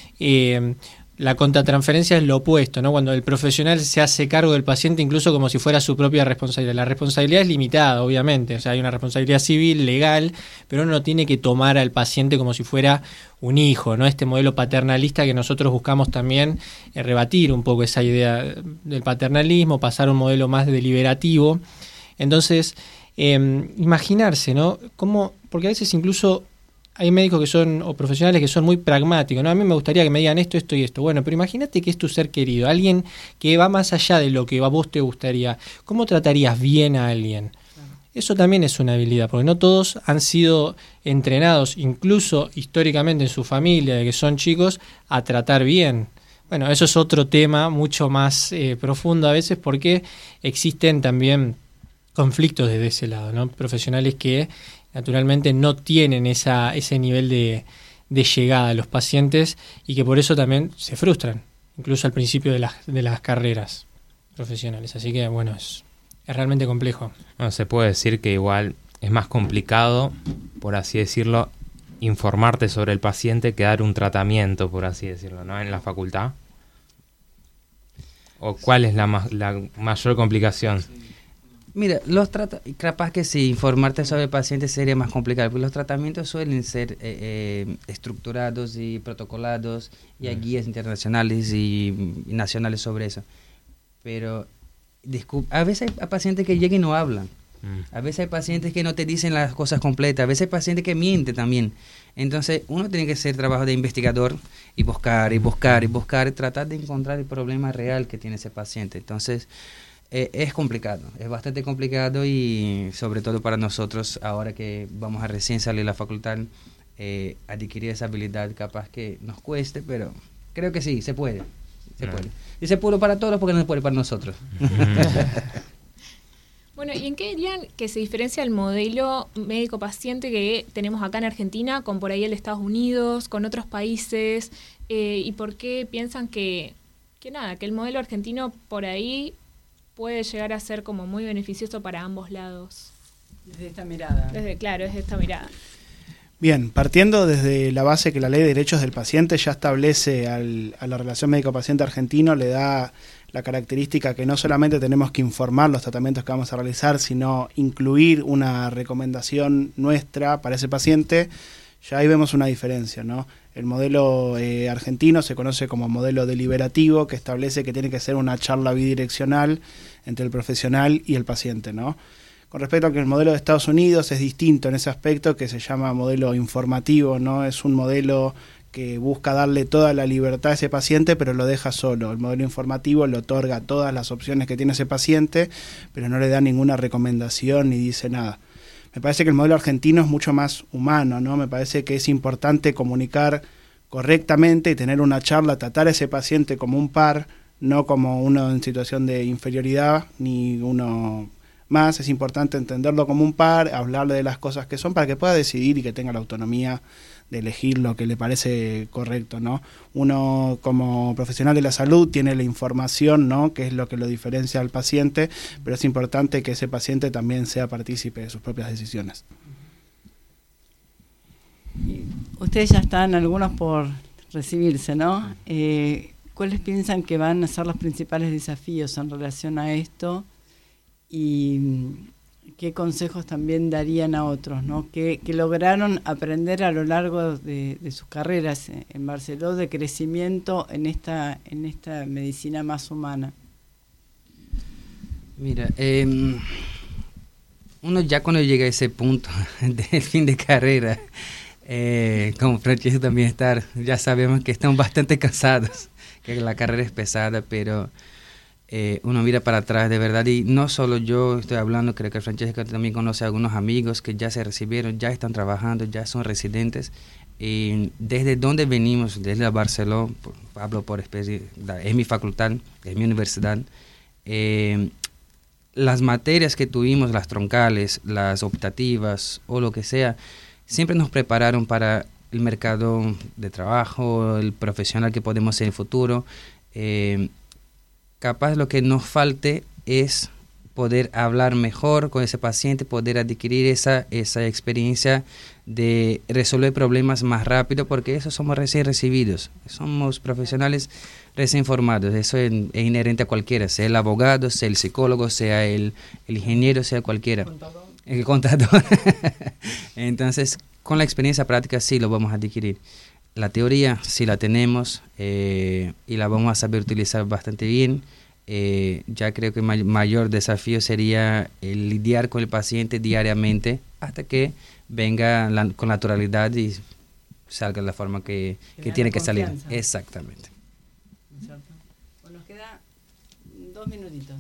Speaker 9: Eh, la contratransferencia es lo opuesto, ¿no? Cuando el profesional se hace cargo del paciente incluso como si fuera su propia responsabilidad. La responsabilidad es limitada, obviamente, o sea, hay una responsabilidad civil, legal, pero uno no tiene que tomar al paciente como si fuera un hijo, ¿no? Este modelo paternalista que nosotros buscamos también eh, rebatir un poco esa idea del paternalismo, pasar a un modelo más deliberativo. Entonces, eh, imaginarse, ¿no? Cómo, porque a veces incluso hay médicos que son, o profesionales que son muy pragmáticos, ¿no? A mí me gustaría que me digan esto, esto y esto. Bueno, pero imagínate que es tu ser querido, alguien que va más allá de lo que a vos te gustaría. ¿Cómo tratarías bien a alguien? Eso también es una habilidad, porque no todos han sido entrenados, incluso históricamente en su familia, de que son chicos, a tratar bien. Bueno, eso es otro tema mucho más eh, profundo a veces, porque existen también conflictos desde ese lado, ¿no? Profesionales que naturalmente no tienen esa, ese nivel de, de llegada a los pacientes y que por eso también se frustran, incluso al principio de las, de las carreras profesionales. Así que, bueno, es, es realmente complejo.
Speaker 12: Bueno, se puede decir que igual es más complicado, por así decirlo, informarte sobre el paciente que dar un tratamiento, por así decirlo, ¿no? En la facultad. ¿O cuál es la, ma- la mayor complicación?
Speaker 10: Mira, los trata- capaz que sí, informarte sobre el paciente sería más complicado, porque los tratamientos suelen ser eh, eh, estructurados y protocolados, y hay guías internacionales y, y nacionales sobre eso. Pero discu- a veces hay pacientes que llegan y no hablan. Mm. A veces hay pacientes que no te dicen las cosas completas. A veces hay pacientes que mienten también. Entonces, uno tiene que hacer trabajo de investigador y buscar, y buscar, y buscar, y tratar de encontrar el problema real que tiene ese paciente. Entonces, Eh, es complicado, es bastante complicado, y sobre todo para nosotros, ahora que vamos a recién salir de la facultad, eh, adquirir esa habilidad capaz que nos cueste, pero creo que sí, se puede, se
Speaker 12: Ah.
Speaker 10: puede. Y se puede para todos porque no se puede para nosotros.
Speaker 8: Bueno, ¿y en qué dirían que se diferencia el modelo médico-paciente que tenemos acá en Argentina con por ahí el de Estados Unidos, con otros países? Eh, ¿Y por qué piensan que, que nada, que el modelo argentino por ahí puede llegar a ser como muy beneficioso para ambos lados?
Speaker 7: Desde esta mirada.
Speaker 8: Desde, claro, desde esta mirada.
Speaker 11: Bien, partiendo desde la base que la Ley de Derechos del Paciente ya establece al, a la relación médico-paciente argentino, le da la característica que no solamente tenemos que informar los tratamientos que vamos a realizar, sino incluir una recomendación nuestra para ese paciente. Ya ahí vemos una diferencia, ¿no? El modelo eh, argentino se conoce como modelo deliberativo, que establece que tiene que ser una charla bidireccional entre el profesional y el paciente, ¿no? Con respecto a que el modelo de Estados Unidos es distinto en ese aspecto, que se llama modelo informativo, ¿no? Es un modelo que busca darle toda la libertad a ese paciente, pero lo deja solo. El modelo informativo le otorga todas las opciones que tiene ese paciente, pero no le da ninguna recomendación ni dice nada. me parece que el modelo argentino es mucho más humano, ¿no? Me parece que es importante comunicar correctamente y tener una charla, tratar a ese paciente como un par, no como uno en situación de inferioridad, ni uno más. Es importante entenderlo como un par, hablarle de las cosas que son para que pueda decidir y que tenga la autonomía de elegir lo que le parece correcto, ¿no? Uno como profesional de la salud tiene la información, ¿no?, que es lo que lo diferencia al paciente, pero es importante que ese paciente también sea partícipe de sus propias decisiones.
Speaker 7: Ustedes ya están algunos por recibirse, ¿no? Eh, ¿Cuáles piensan que van a ser los principales desafíos en relación a esto? Y qué consejos también darían a otros, ¿no? Que, que lograron aprender a lo largo de, de sus carreras en Barceló de crecimiento en esta, en esta medicina más humana.
Speaker 10: Mira, eh, uno ya cuando llega a ese punto del fin de carrera, eh, como Francesco también está, ya sabemos que estamos bastante cansados, que la carrera es pesada, pero Eh, uno mira para atrás de verdad, y no solo yo estoy hablando, creo que Francesca también conoce a algunos amigos que ya se recibieron, ya están trabajando, ya son residentes, y desde donde venimos, desde Barcelona, hablo por especie, es mi facultad, es mi universidad, eh, las materias que tuvimos, las troncales, las optativas o lo que sea, siempre nos prepararon para el mercado de trabajo, el profesional que podemos ser en el futuro. eh, Capaz lo que nos falte es poder hablar mejor con ese paciente, poder adquirir esa, esa experiencia de resolver problemas más rápido, porque eso somos recién recibidos, somos profesionales recién formados, eso es, es inherente a cualquiera, sea el abogado, sea el psicólogo, sea el, el ingeniero, sea cualquiera. ¿Contador? El contador. Entonces, con la experiencia práctica sí lo vamos a adquirir. La teoría sí la tenemos eh, y la vamos a saber utilizar bastante bien. Eh, ya creo que el may- mayor desafío sería el lidiar con el paciente diariamente hasta que venga la, con naturalidad y salga de la forma que, que tiene que salir. Exactamente.
Speaker 7: Bueno, nos queda dos minutitos.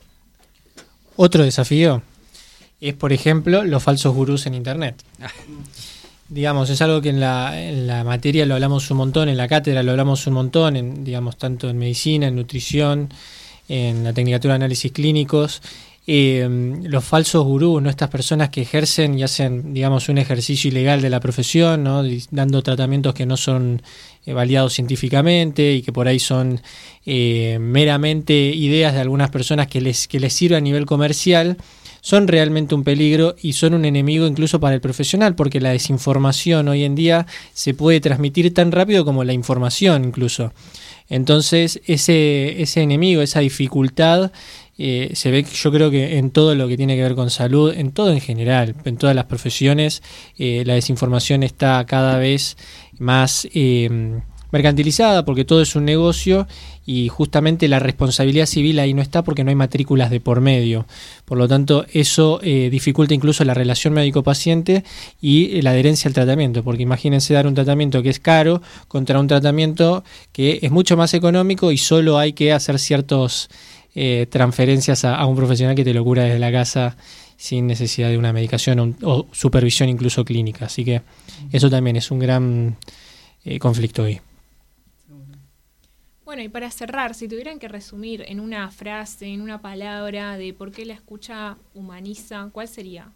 Speaker 9: Otro desafío es, por ejemplo, los falsos gurús en Internet. Digamos, es algo que en la, en la materia lo hablamos un montón, en la cátedra lo hablamos un montón, en, digamos, tanto en medicina, en nutrición, en la tecnicatura de análisis clínicos. Eh, los falsos gurús, ¿no? Estas personas que ejercen y hacen, digamos, un ejercicio ilegal de la profesión, ¿no? Dando tratamientos que no son eh, validados científicamente y que por ahí son eh, meramente ideas de algunas personas que les, que les sirve a nivel comercial, son realmente un peligro y son un enemigo incluso para el profesional, porque la desinformación hoy en día se puede transmitir tan rápido como la información incluso. Entonces ese, ese enemigo, esa dificultad eh, se ve, yo creo que en todo lo que tiene que ver con salud, en todo en general, en todas las profesiones, eh, la desinformación está cada vez más eh, mercantilizada, porque todo es un negocio y justamente la responsabilidad civil ahí no está porque no hay matrículas de por medio. Por lo tanto, eso eh, dificulta incluso la relación médico-paciente y eh, la adherencia al tratamiento, porque imagínense dar un tratamiento que es caro contra un tratamiento que es mucho más económico y solo hay que hacer ciertas eh, transferencias a, a un profesional que te lo cura desde la casa sin necesidad de una medicación o, o supervisión incluso clínica. Así que eso también es un gran eh, conflicto hoy.
Speaker 8: Bueno, y para cerrar, si tuvieran que resumir en una frase, en una palabra de por qué la escucha humaniza, ¿cuál sería?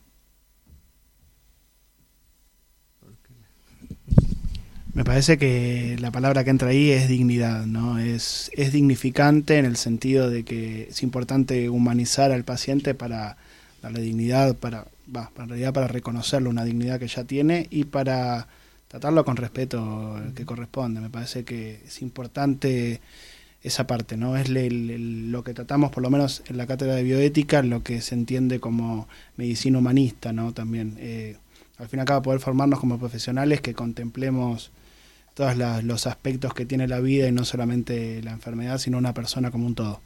Speaker 11: Me parece que la palabra que entra ahí es dignidad, ¿no? Es, es dignificante en el sentido de que es importante humanizar al paciente para darle dignidad, para, bah, en realidad para reconocerle una dignidad que ya tiene y para tratarlo con respeto que corresponde. Me parece que es importante esa parte, ¿no? Es le, le, lo que tratamos, por lo menos en la cátedra de bioética, lo que se entiende como medicina humanista, ¿no? También, eh, al fin y al cabo, poder formarnos como profesionales que contemplemos todos la, los aspectos que tiene la vida y no solamente la enfermedad, sino una persona como un todo.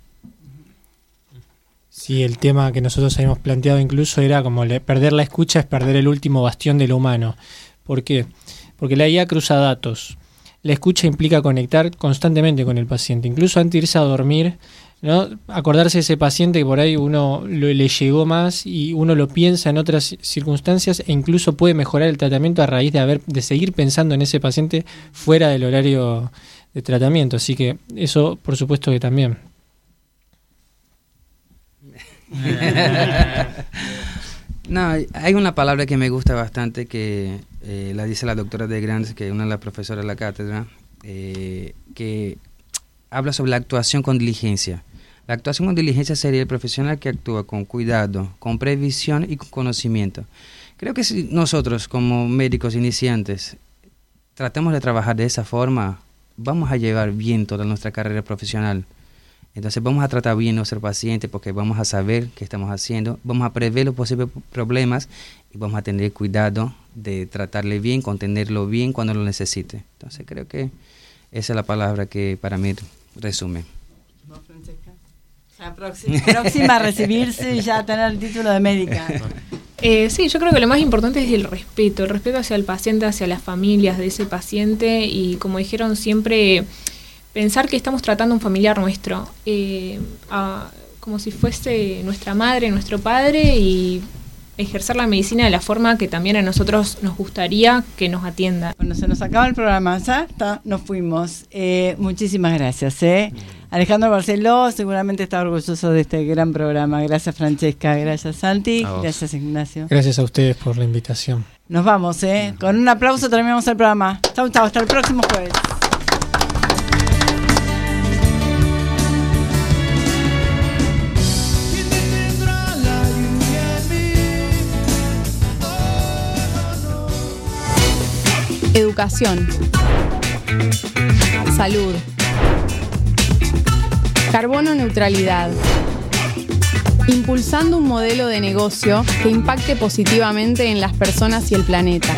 Speaker 9: Sí, el tema que nosotros habíamos planteado incluso era como le, perder la escucha es perder el último bastión de lo humano. ¿Por qué? Porque la I A cruza datos. la escucha implica conectar constantemente con el paciente, incluso antes de irse a dormir, ¿no? Acordarse de ese paciente que por ahí uno lo, le llegó más y uno lo piensa en otras circunstancias e incluso puede mejorar el tratamiento a raíz de haber de seguir pensando en ese paciente fuera del horario de tratamiento. Así que eso, por supuesto que también.
Speaker 10: No, hay una palabra que me gusta bastante que eh, la dice la doctora de Grandes, que es una de las profesoras de la cátedra, eh, que habla sobre la actuación con diligencia. La actuación con diligencia sería el profesional que actúa con cuidado, con previsión y con conocimiento. Creo que si nosotros como médicos iniciantes tratamos de trabajar de esa forma, vamos a llevar bien toda nuestra carrera profesional. Entonces vamos a tratar bien a nuestro paciente porque vamos a saber qué estamos haciendo, vamos a prever los posibles problemas y vamos a tener cuidado de tratarle bien, contenerlo bien cuando lo necesite. Entonces creo que esa es la palabra que para mí resume.
Speaker 7: La próxima, próxima a recibirse y ya tener el título de médica.
Speaker 8: Eh, sí, yo creo que lo más importante es el respeto, el respeto hacia el paciente, hacia las familias de ese paciente y, como dijeron siempre, pensar que estamos tratando a un familiar nuestro, eh, a, como si fuese nuestra madre, nuestro padre, y ejercer la medicina de la forma que también a nosotros nos gustaría que nos atienda.
Speaker 7: Bueno, se nos acaba el programa, ya está, nos fuimos. Eh, muchísimas gracias. ¿eh? Alejandro Barceló seguramente está orgulloso de este gran programa. Gracias, Francesca, gracias, Santi, gracias, Ignacio.
Speaker 9: Gracias a ustedes por la invitación.
Speaker 7: Nos vamos, ¿eh? Con un aplauso terminamos el programa. Chau, chau, hasta el próximo jueves.
Speaker 1: Educación, salud, carbono neutralidad, impulsando un modelo de negocio que impacte positivamente en las personas y el planeta.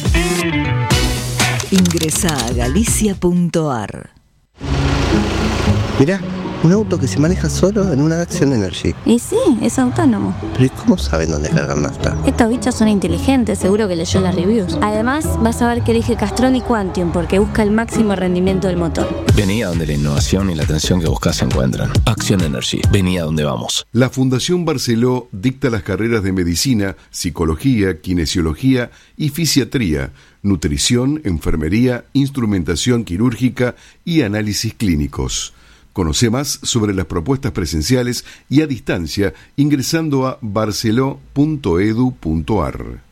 Speaker 2: Ingresa a galicia punto a r.
Speaker 4: Mirá, un auto que se maneja solo en una Action Energy.
Speaker 5: Y sí, es autónomo.
Speaker 4: Pero ¿y cómo saben dónde cargar nafta?
Speaker 5: Estos bichos son inteligentes, seguro que leyó las reviews. Además, vas a ver que elige Castrón y Quantium porque busca el máximo rendimiento del motor.
Speaker 6: Vení a donde la innovación y la atención que buscas se encuentran. Action Energy, vení a donde vamos.
Speaker 3: La Fundación Barceló dicta las carreras de medicina, psicología, kinesiología y fisiatría, nutrición, enfermería, instrumentación quirúrgica y análisis clínicos. Conoce más sobre las propuestas presenciales y a distancia ingresando a barceló punto edu punto a r.